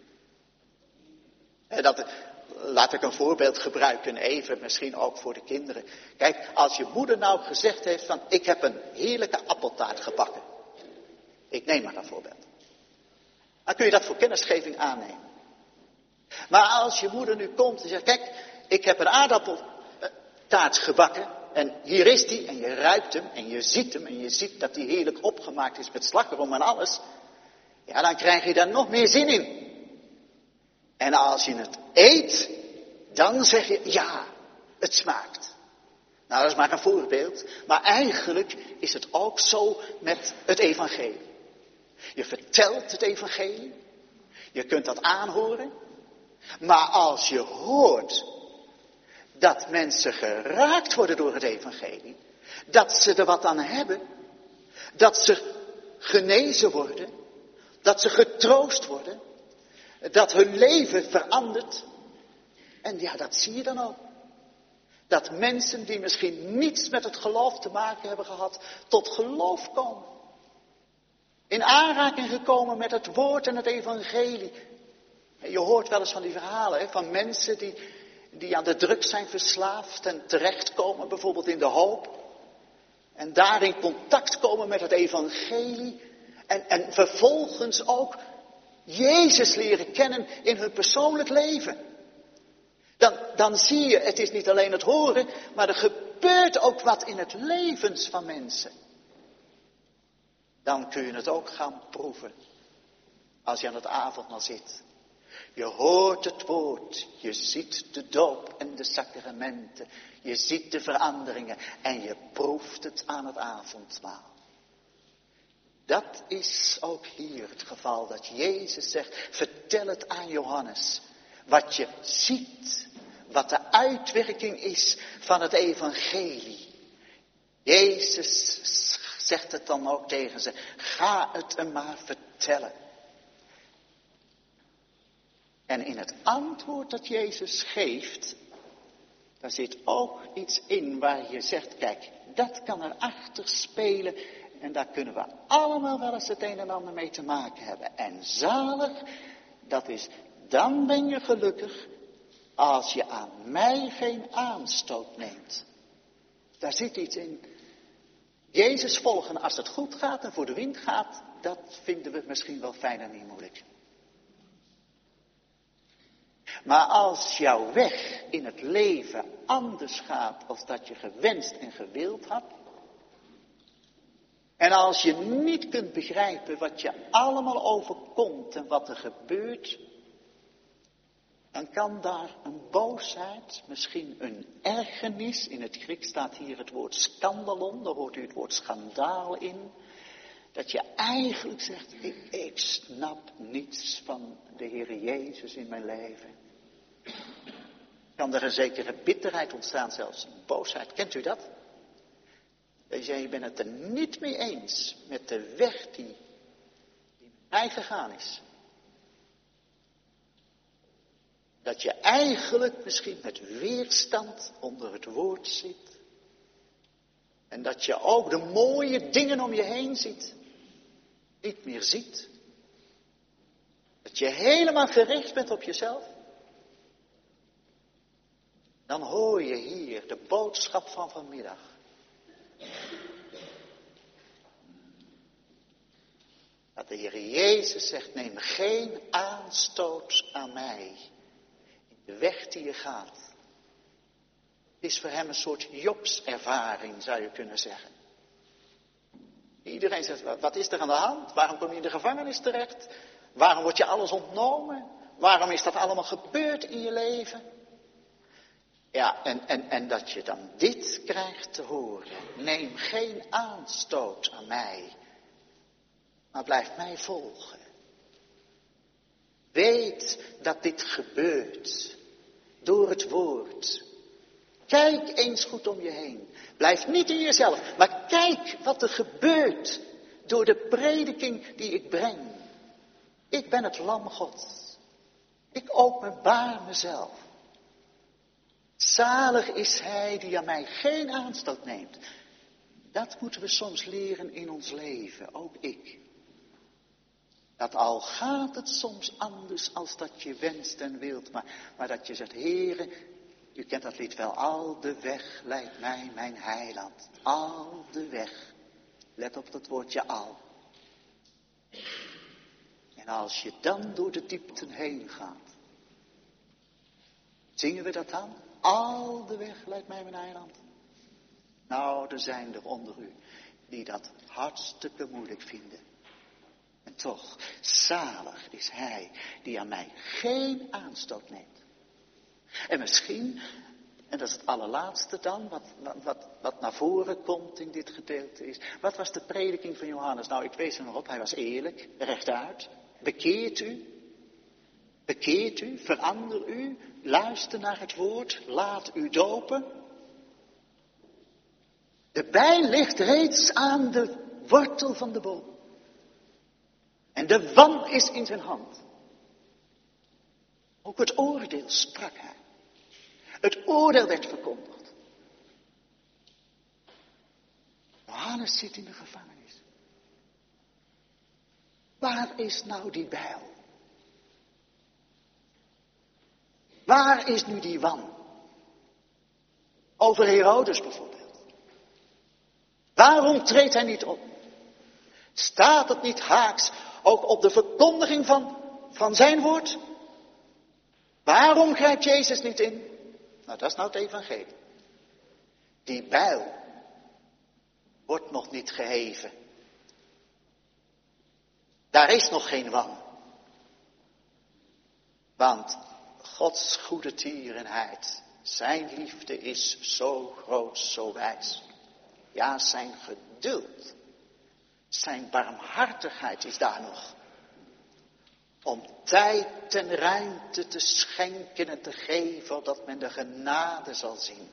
En dat, laat ik een voorbeeld gebruiken even, misschien ook voor de kinderen. Kijk, als je moeder nou gezegd heeft van ik heb een heerlijke appeltaart gebakken. Ik neem maar een voorbeeld. Dan kun je dat voor kennisgeving aannemen. Maar als je moeder nu komt en zegt, kijk, ik heb een aardappeltaart gebakken. En hier is die, en je ruikt hem, en je ziet hem, en je ziet dat die heerlijk opgemaakt is met slagroom en alles. Ja, dan krijg je daar nog meer zin in. En als je het eet, dan zeg je, ja, het smaakt. Nou, dat is maar een voorbeeld. Maar eigenlijk is het ook zo met het evangelie. Je vertelt het evangelie. Je kunt dat aanhoren. Maar als je hoort dat mensen geraakt worden door het evangelie. Dat ze er wat aan hebben. Dat ze genezen worden. Dat ze getroost worden. Dat hun leven verandert. En ja, dat zie je dan ook. Dat mensen die misschien niets met het geloof te maken hebben gehad, tot geloof komen. In aanraking gekomen met het woord en het evangelie. Je hoort wel eens van die verhalen hè, van mensen die, die aan de drugs zijn verslaafd en terechtkomen bijvoorbeeld in de hoop. En daar in contact komen met het evangelie. En, en vervolgens ook Jezus leren kennen in hun persoonlijk leven. Dan, dan zie je, het is niet alleen het horen, maar er gebeurt ook wat in het levens van mensen. Dan kun je het ook gaan proeven. Als je aan het avondmaal zit. Je hoort het woord. Je ziet de doop en de sacramenten. Je ziet de veranderingen. En je proeft het aan het avondmaal. Dat is ook hier het geval dat Jezus zegt. Vertel het aan Johannes. Wat je ziet. Wat de uitwerking is van het evangelie. Jezus zegt het dan ook tegen ze. Ga het hem maar vertellen. En in het antwoord dat Jezus geeft. Daar zit ook iets in waar je zegt. Kijk, dat kan erachter spelen. En daar kunnen we allemaal wel eens het een en ander mee te maken hebben. En zalig, dat is, dan ben je gelukkig als je aan mij geen aanstoot neemt. Daar zit iets in. Jezus volgen als het goed gaat en voor de wind gaat, dat vinden we misschien wel fijn en niet moeilijk. Maar als jouw weg in het leven anders gaat als dat je gewenst en gewild had. En als je niet kunt begrijpen wat je allemaal overkomt en wat er gebeurt. Dan kan daar een boosheid, misschien een ergernis. In het Grieks staat hier het woord skandalon, daar hoort u het woord schandaal in. Dat je eigenlijk zegt, ik, ik snap niets van de Heer Jezus in mijn leven. Kan er een zekere bitterheid ontstaan, zelfs boosheid. Kent u dat? Dat je, je bent het er niet mee eens met de weg die, die mij gegaan is. Dat je eigenlijk misschien met weerstand onder het woord zit. En dat je ook de mooie dingen om je heen ziet. Niet meer ziet. Dat je helemaal gericht bent op jezelf. Dan hoor je hier de boodschap van vanmiddag. Dat de Heer Jezus zegt, neem geen aanstoot aan mij. In de weg die je gaat. Het is voor hem een soort Jobservaring, zou je kunnen zeggen. Iedereen zegt, wat is er aan de hand? Waarom kom je in de gevangenis terecht? Waarom wordt je alles ontnomen? Waarom is dat allemaal gebeurd in je leven? Ja, en, en, en dat je dan dit krijgt te horen. Neem geen aanstoot aan mij, maar blijf mij volgen. Weet dat dit gebeurt door het woord. Kijk eens goed om je heen. Blijf niet in jezelf, maar kijk wat er gebeurt door de prediking die ik breng. Ik ben het lam Gods. Ik openbaar mezelf. Zalig is hij die aan mij geen aanstoot neemt. Dat moeten we soms leren in ons leven, ook ik. Dat al gaat het soms anders als dat je wenst en wilt, maar, maar dat je zegt, Heere, u kent dat lied wel, al de weg leidt mij mijn heiland. Al de weg. Let op dat woordje al. En als je dan door de diepten heen gaat, zingen we dat dan? Al de weg leidt mij mijn heiland. Nou, er zijn er onder u die dat hartstikke moeilijk vinden. En toch, zalig is hij die aan mij geen aanstoot neemt. En misschien, en dat is het allerlaatste dan, wat, wat, wat naar voren komt in dit gedeelte is. Wat was de prediking van Johannes? Nou, ik wees er nog op, hij was eerlijk, rechtuit. Bekeert u, bekeert u, verander u, luister naar het woord, laat u dopen. De bijl ligt reeds aan de wortel van de boom. En de wan is in zijn hand. Ook het oordeel sprak hij. Het oordeel werd verkondigd. Johannes zit in de gevangenis. Waar is nou die bijl? Waar is nu die wan? Over Herodes bijvoorbeeld. Waarom treedt hij niet op? Staat het niet haaks ook op de verkondiging van, van zijn woord? Waarom grijpt Jezus niet in? Nou, dat is nou het evangelie. Die bijl wordt nog niet geheven. Daar is nog geen wan. Want Gods goede tierenheid, zijn liefde is zo groot, zo wijs. Ja, zijn geduld, zijn barmhartigheid is daar nog. Om tijd en ruimte te schenken en te geven, opdat men de genade zal zien.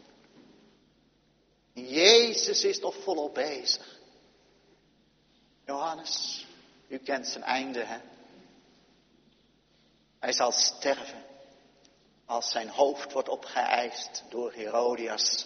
Jezus is nog volop bezig. Johannes, u kent zijn einde, hè? Hij zal sterven als zijn hoofd wordt opgeëist door Herodias.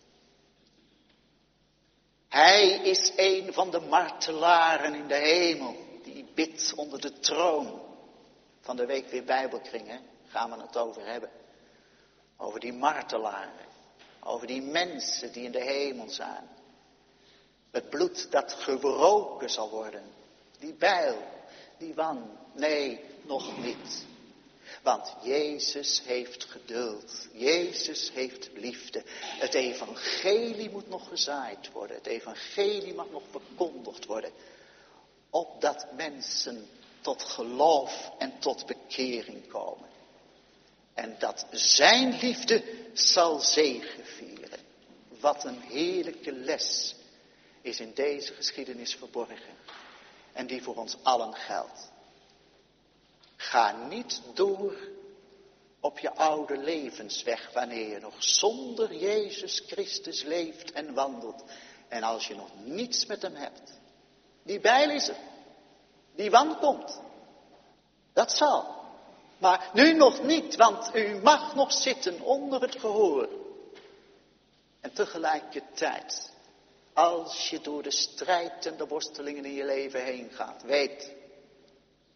Hij is een van de martelaren in de hemel, die bidt onder de troon. Van de week weer Bijbelkringen, gaan we het over hebben. Over die martelaren, over die mensen die in de hemel zijn. Het bloed dat gewroken zal worden. Die bijl, die wan, nee, nog niet. Want Jezus heeft geduld. Jezus heeft liefde. Het evangelie moet nog gezaaid worden. Het evangelie mag nog verkondigd worden. Opdat mensen tot geloof en tot bekering komen. En dat zijn liefde zal zegevieren. Wat een heerlijke les is in deze geschiedenis verborgen. En die voor ons allen geldt. Ga niet door op je oude levensweg wanneer je nog zonder Jezus Christus leeft en wandelt. En als je nog niets met hem hebt. Die bijl is er. Die wan komt. Dat zal. Maar nu nog niet, want u mag nog zitten onder het gehoor. En tegelijkertijd, als je door de strijd en de worstelingen in je leven heen gaat, weet,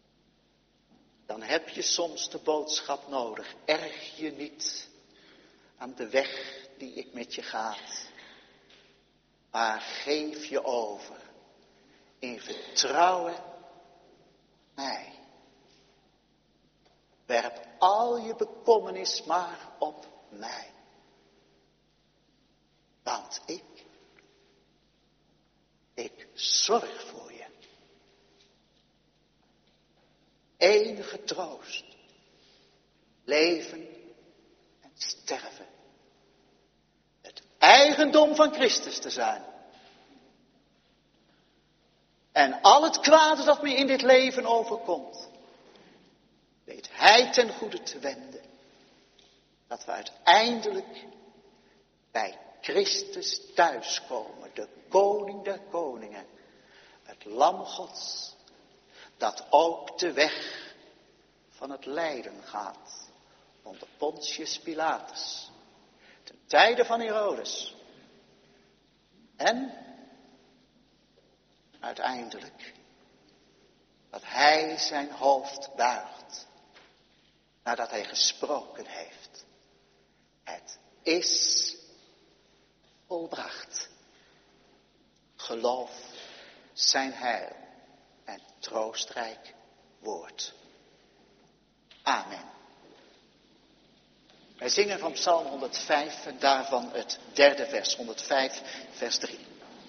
dan heb je soms de boodschap nodig. Erg je niet, aan de weg die ik met je ga. Maar geef je over in vertrouwen mij. Werp al je bekommernis maar op mij. Want ik, ik zorg voor je. Enige troost, leven en sterven. Het eigendom van Christus te zijn. En al het kwade dat me in dit leven overkomt, weet Hij ten goede te wenden. Dat we uiteindelijk bij Christus thuiskomen, de koning der koningen, het lam Gods, dat ook de weg van het lijden gaat, onder Pontius Pilatus, ten tijde van Herodes. En uiteindelijk dat hij zijn hoofd buigt, nadat hij gesproken heeft. Het is volbracht. Geloof zijn heil en troostrijk woord. Amen. Wij zingen van Psalm honderdvijf en daarvan het derde vers, honderdvijf vers drie.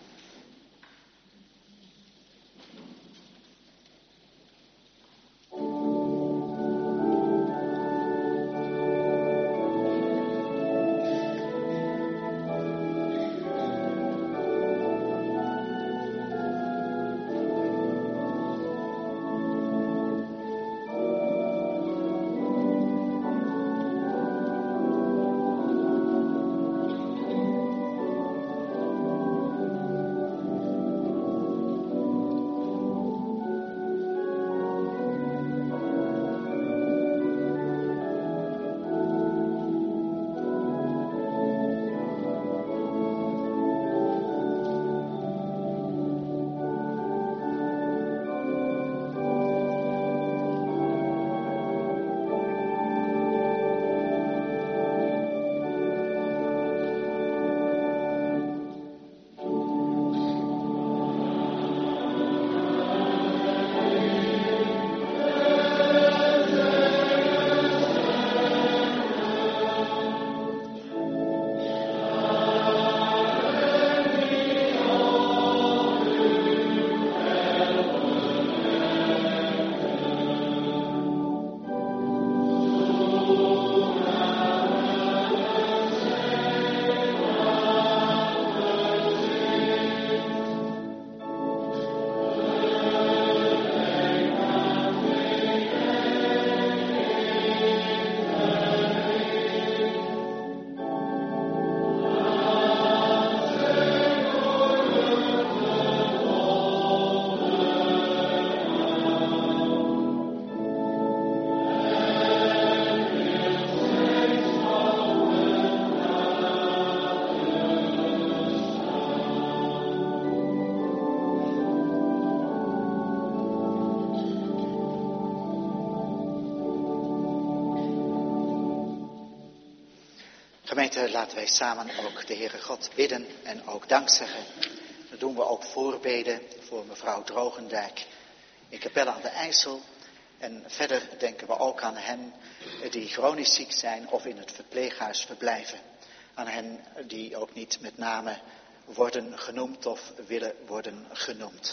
Gemeente, laten wij samen ook de Heere God bidden en ook dankzeggen. Dat doen we ook voorbeden voor mevrouw Drogendijk in Capelle aan de IJssel. En verder denken we ook aan hen die chronisch ziek zijn of in het verpleeghuis verblijven. Aan hen die ook niet met name worden genoemd of willen worden genoemd.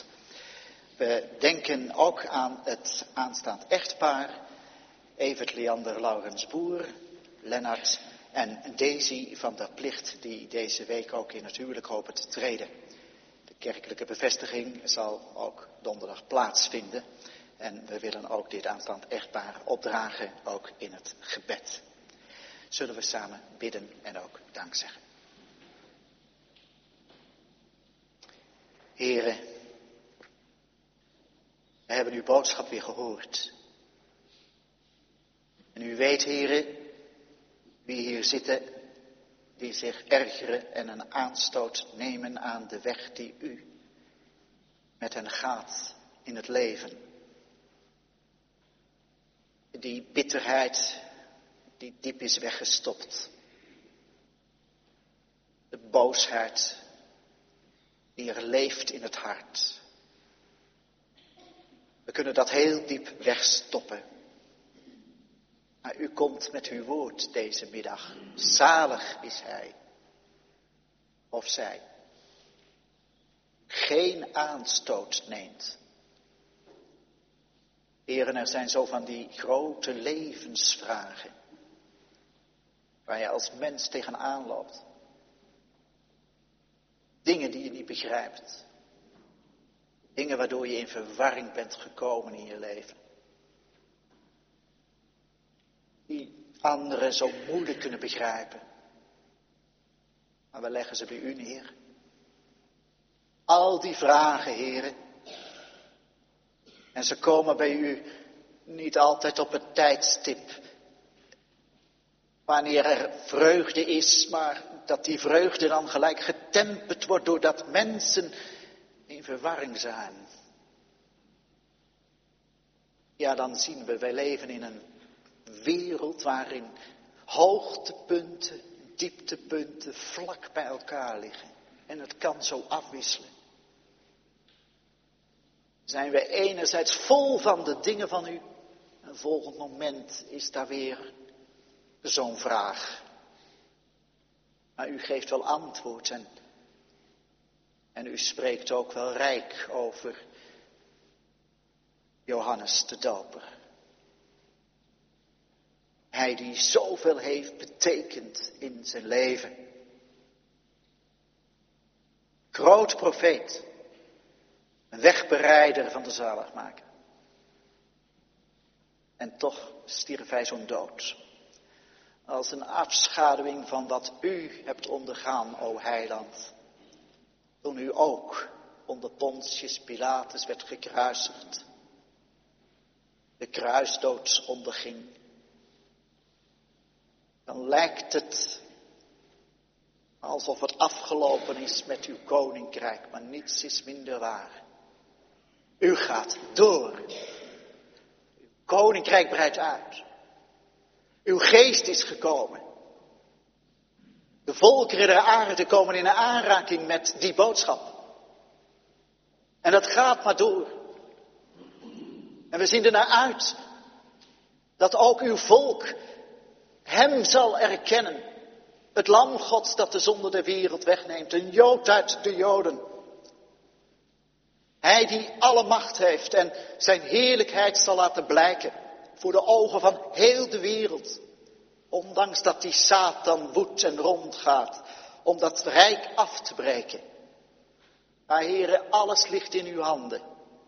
We denken ook aan het aanstaand echtpaar, Evert Leander Laurens Boer, Lennart en Daisy van der Plicht, die deze week ook in het huwelijk hopen te treden. De kerkelijke bevestiging zal ook donderdag plaatsvinden. En we willen ook dit aanstaand echtpaar opdragen, ook in het gebed. Zullen we samen bidden en ook dank zeggen. Here, we hebben uw boodschap weer gehoord. En u weet, Here, wie hier zitten, die zich ergeren en een aanstoot nemen aan de weg die u met hen gaat in het leven. Die bitterheid die diep is weggestopt. de boosheid die er leeft in het hart. We kunnen dat heel diep wegstoppen. Maar u komt met uw woord deze middag. Zalig is hij of zij. Geen aanstoot neemt. Heren, er zijn zo van die grote levensvragen. Waar je als mens tegenaan loopt. Dingen die je niet begrijpt. Dingen waardoor je in verwarring bent gekomen in je leven. Die anderen zo moeilijk kunnen begrijpen. Maar we leggen ze bij u neer. Al die vragen, heren. En ze komen bij u niet altijd op het tijdstip. Wanneer er vreugde is, maar dat die vreugde dan gelijk getemperd wordt doordat mensen in verwarring zijn. Ja, dan zien we, wij leven in een wereld waarin hoogtepunten, dieptepunten vlak bij elkaar liggen. En het kan zo afwisselen. Zijn we enerzijds vol van de dingen van u. Een volgend moment is daar weer zo'n vraag. Maar u geeft wel antwoord en, en u spreekt ook wel rijk over Johannes de Doper. Hij die zoveel heeft betekend in zijn leven. Groot profeet. Een wegbereider van de zaligmaker. En toch stierf hij zo'n dood. Als een afschaduwing van wat u hebt ondergaan, o heiland. Toen u ook onder Pontius Pilatus werd gekruisigd. De kruisdood onderging. Dan lijkt het alsof het afgelopen is met uw koninkrijk, maar niets is minder waar. U gaat door. Uw koninkrijk breidt uit. Uw geest is gekomen. De volkeren der aarde komen in aanraking met die boodschap. En dat gaat maar door. En we zien er naar uit dat ook uw volk hem zal erkennen. Het lam Gods dat de zonde der wereld wegneemt. Een Jood uit de Joden. Hij die alle macht heeft en zijn heerlijkheid zal laten blijken. Voor de ogen van heel de wereld. Ondanks dat die Satan woedt en rondgaat. Om dat rijk af te breken. Maar Heere, alles ligt in uw handen.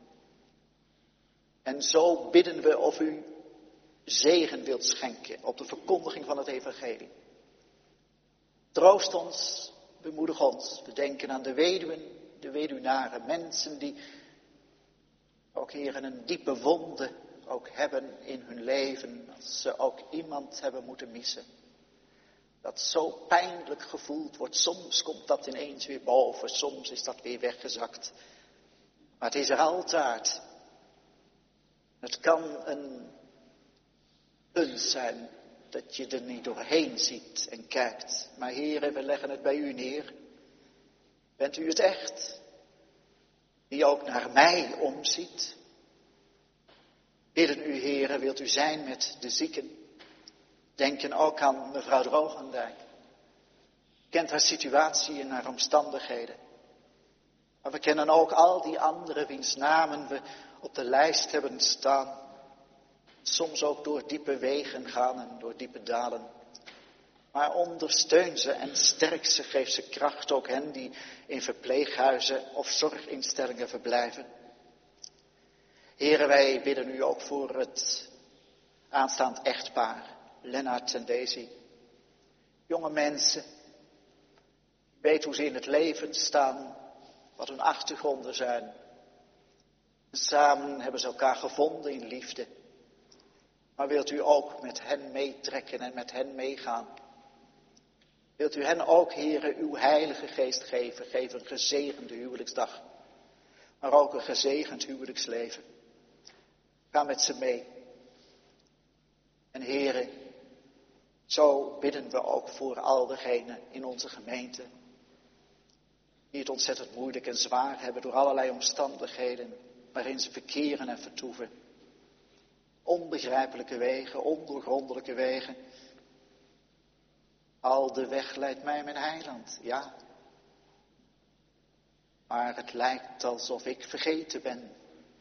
En zo bidden we of u zegen wilt schenken op de verkondiging van het evangelie. Troost ons, bemoedig ons. We denken aan de weduwen, de weduwnaren, mensen die ook, Heer, een diepe wonde ook hebben in hun leven. Als ze ook iemand hebben moeten missen. Dat zo pijnlijk gevoeld wordt. Soms komt dat ineens weer boven, soms is dat weer weggezakt. Maar het is er altijd. Het kan een punt zijn dat je er niet doorheen ziet en kijkt. Maar Heere, we leggen het bij u neer. Bent u het echt? Die ook naar mij omziet. Bidden u, Heere, wilt u zijn met de zieken. Denken ook aan mevrouw Drogendijk. Kent haar situatie en haar omstandigheden. Maar we kennen ook al die anderen wiens namen we op de lijst hebben staan. Soms ook door diepe wegen gaan en door diepe dalen. Maar ondersteun ze en sterk ze, geef ze kracht, ook hen die in verpleeghuizen of zorginstellingen verblijven. Heren, wij bidden u ook voor het aanstaand echtpaar, Lennart en Daisy. Jonge mensen, weet hoe ze in het leven staan, wat hun achtergronden zijn. Samen hebben ze elkaar gevonden in liefde. Maar wilt u ook met hen meetrekken en met hen meegaan? Wilt u hen ook, Heere, uw heilige geest geven? Geef een gezegende huwelijksdag. Maar ook een gezegend huwelijksleven. Ga met ze mee. En Heere, zo bidden we ook voor al degenen in onze gemeente die het ontzettend moeilijk en zwaar hebben door allerlei omstandigheden waarin ze verkeren en vertoeven. Onbegrijpelijke wegen, ondoorgrondelijke wegen. Al de weg leidt mij mijn heiland, ja. Maar het lijkt alsof ik vergeten ben.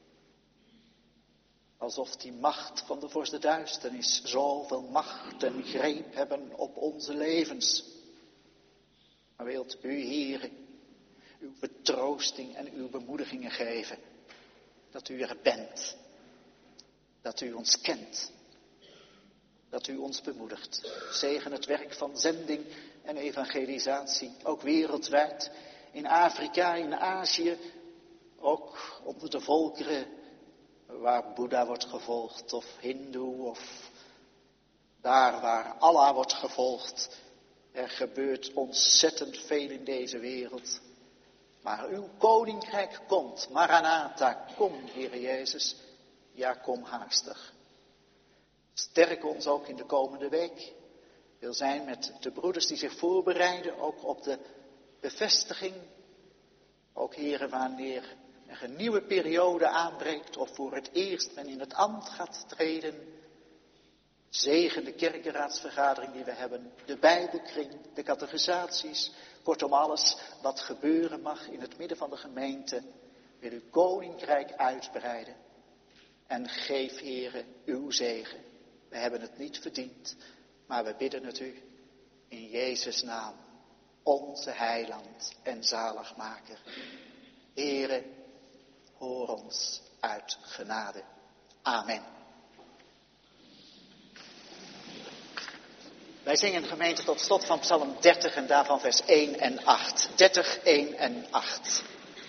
Alsof die macht van de vorst der duisternis zoveel macht en greep hebben op onze levens. Maar wilt u, Heere, uw vertroosting en uw bemoedigingen geven. Dat u er bent. Dat u ons kent. Dat u ons bemoedigt. Zegen het werk van zending en evangelisatie. Ook wereldwijd. In Afrika, in Azië. Ook onder de volkeren waar Boeddha wordt gevolgd. Of Hindoe. Of daar waar Allah wordt gevolgd. Er gebeurt ontzettend veel in deze wereld. Maar uw koninkrijk komt. Maranatha, kom, Heere Jezus. Ja, kom haastig. Sterk ons ook in de komende week. Wil zijn met de broeders die zich voorbereiden. Ook op de bevestiging. Ook, Heere, wanneer er een nieuwe periode aanbreekt. Of voor het eerst men in het ambt gaat treden. Zegen de kerkenraadsvergadering die we hebben, de Bijbelkring, de catechisaties, kortom alles wat gebeuren mag in het midden van de gemeente, wil uw koninkrijk uitbreiden. En geef, Heere, uw zegen. We hebben het niet verdiend, maar we bidden het u in Jezus' naam, onze heiland en zaligmaker. Heere, hoor ons uit genade. Amen. Wij zingen gemeente tot slot van Psalm dertig en daarvan vers één en acht. dertig, één en acht.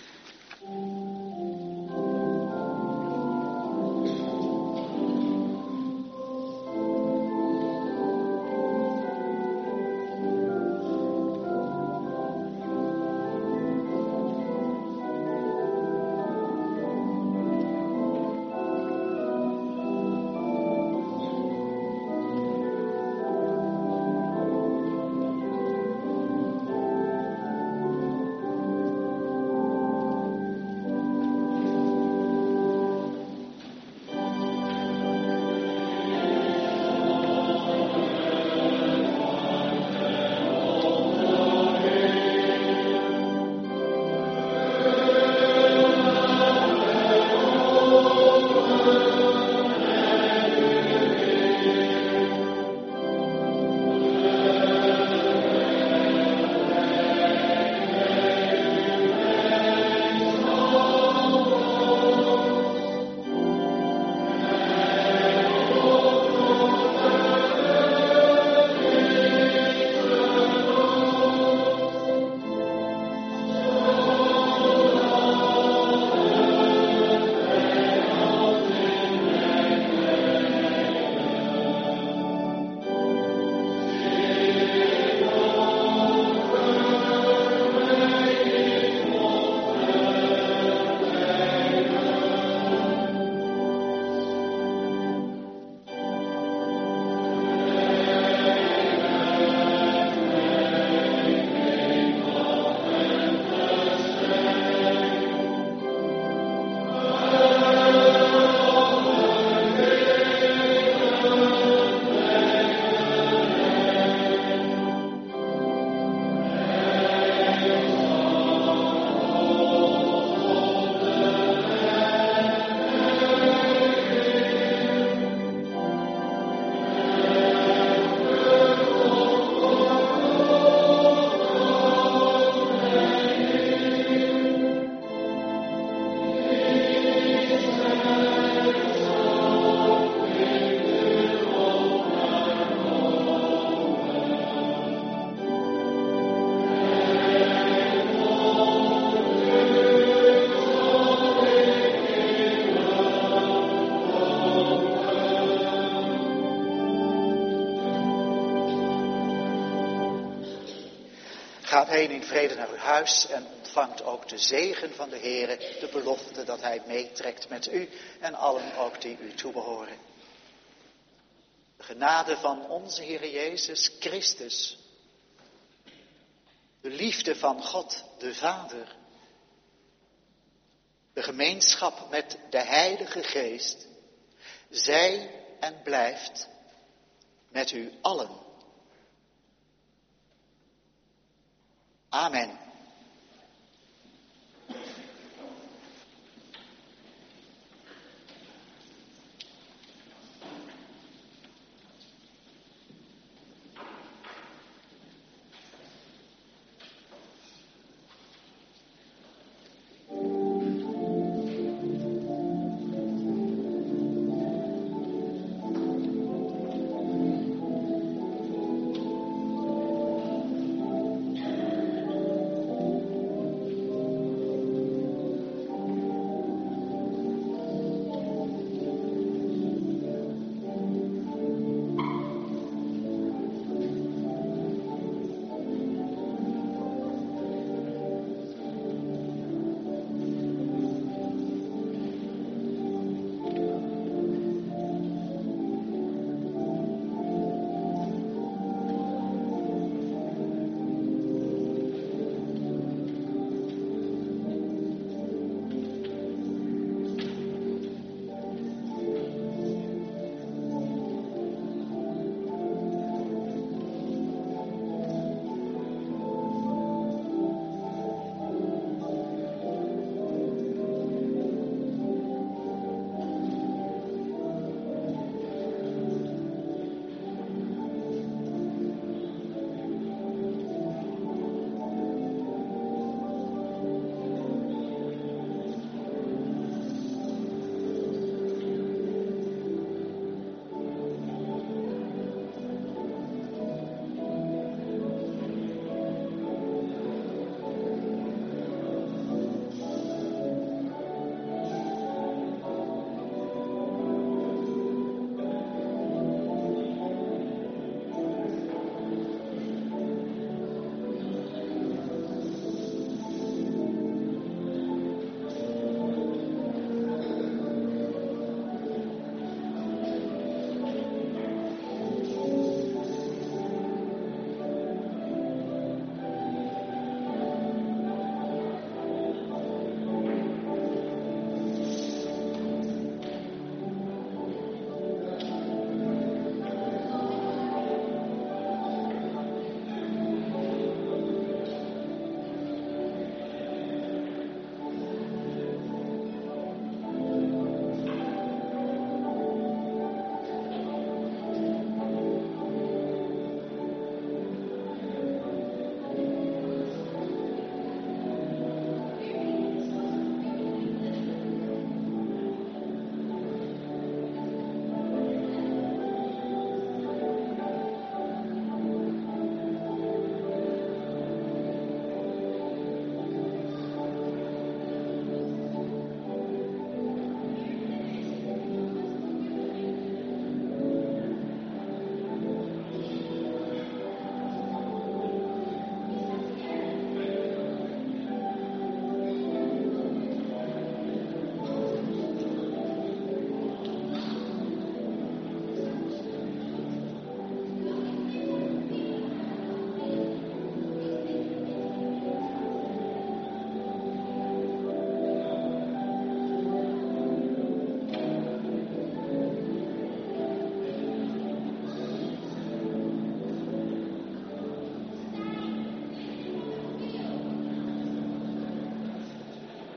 Gaat heen in vrede naar uw huis en ontvangt ook de zegen van de Heere, de belofte dat hij meetrekt met u en allen ook die u toebehoren. De genade van onze Heere Jezus Christus, de liefde van God de Vader, de gemeenschap met de Heilige Geest, zij en blijft met u allen. Amen.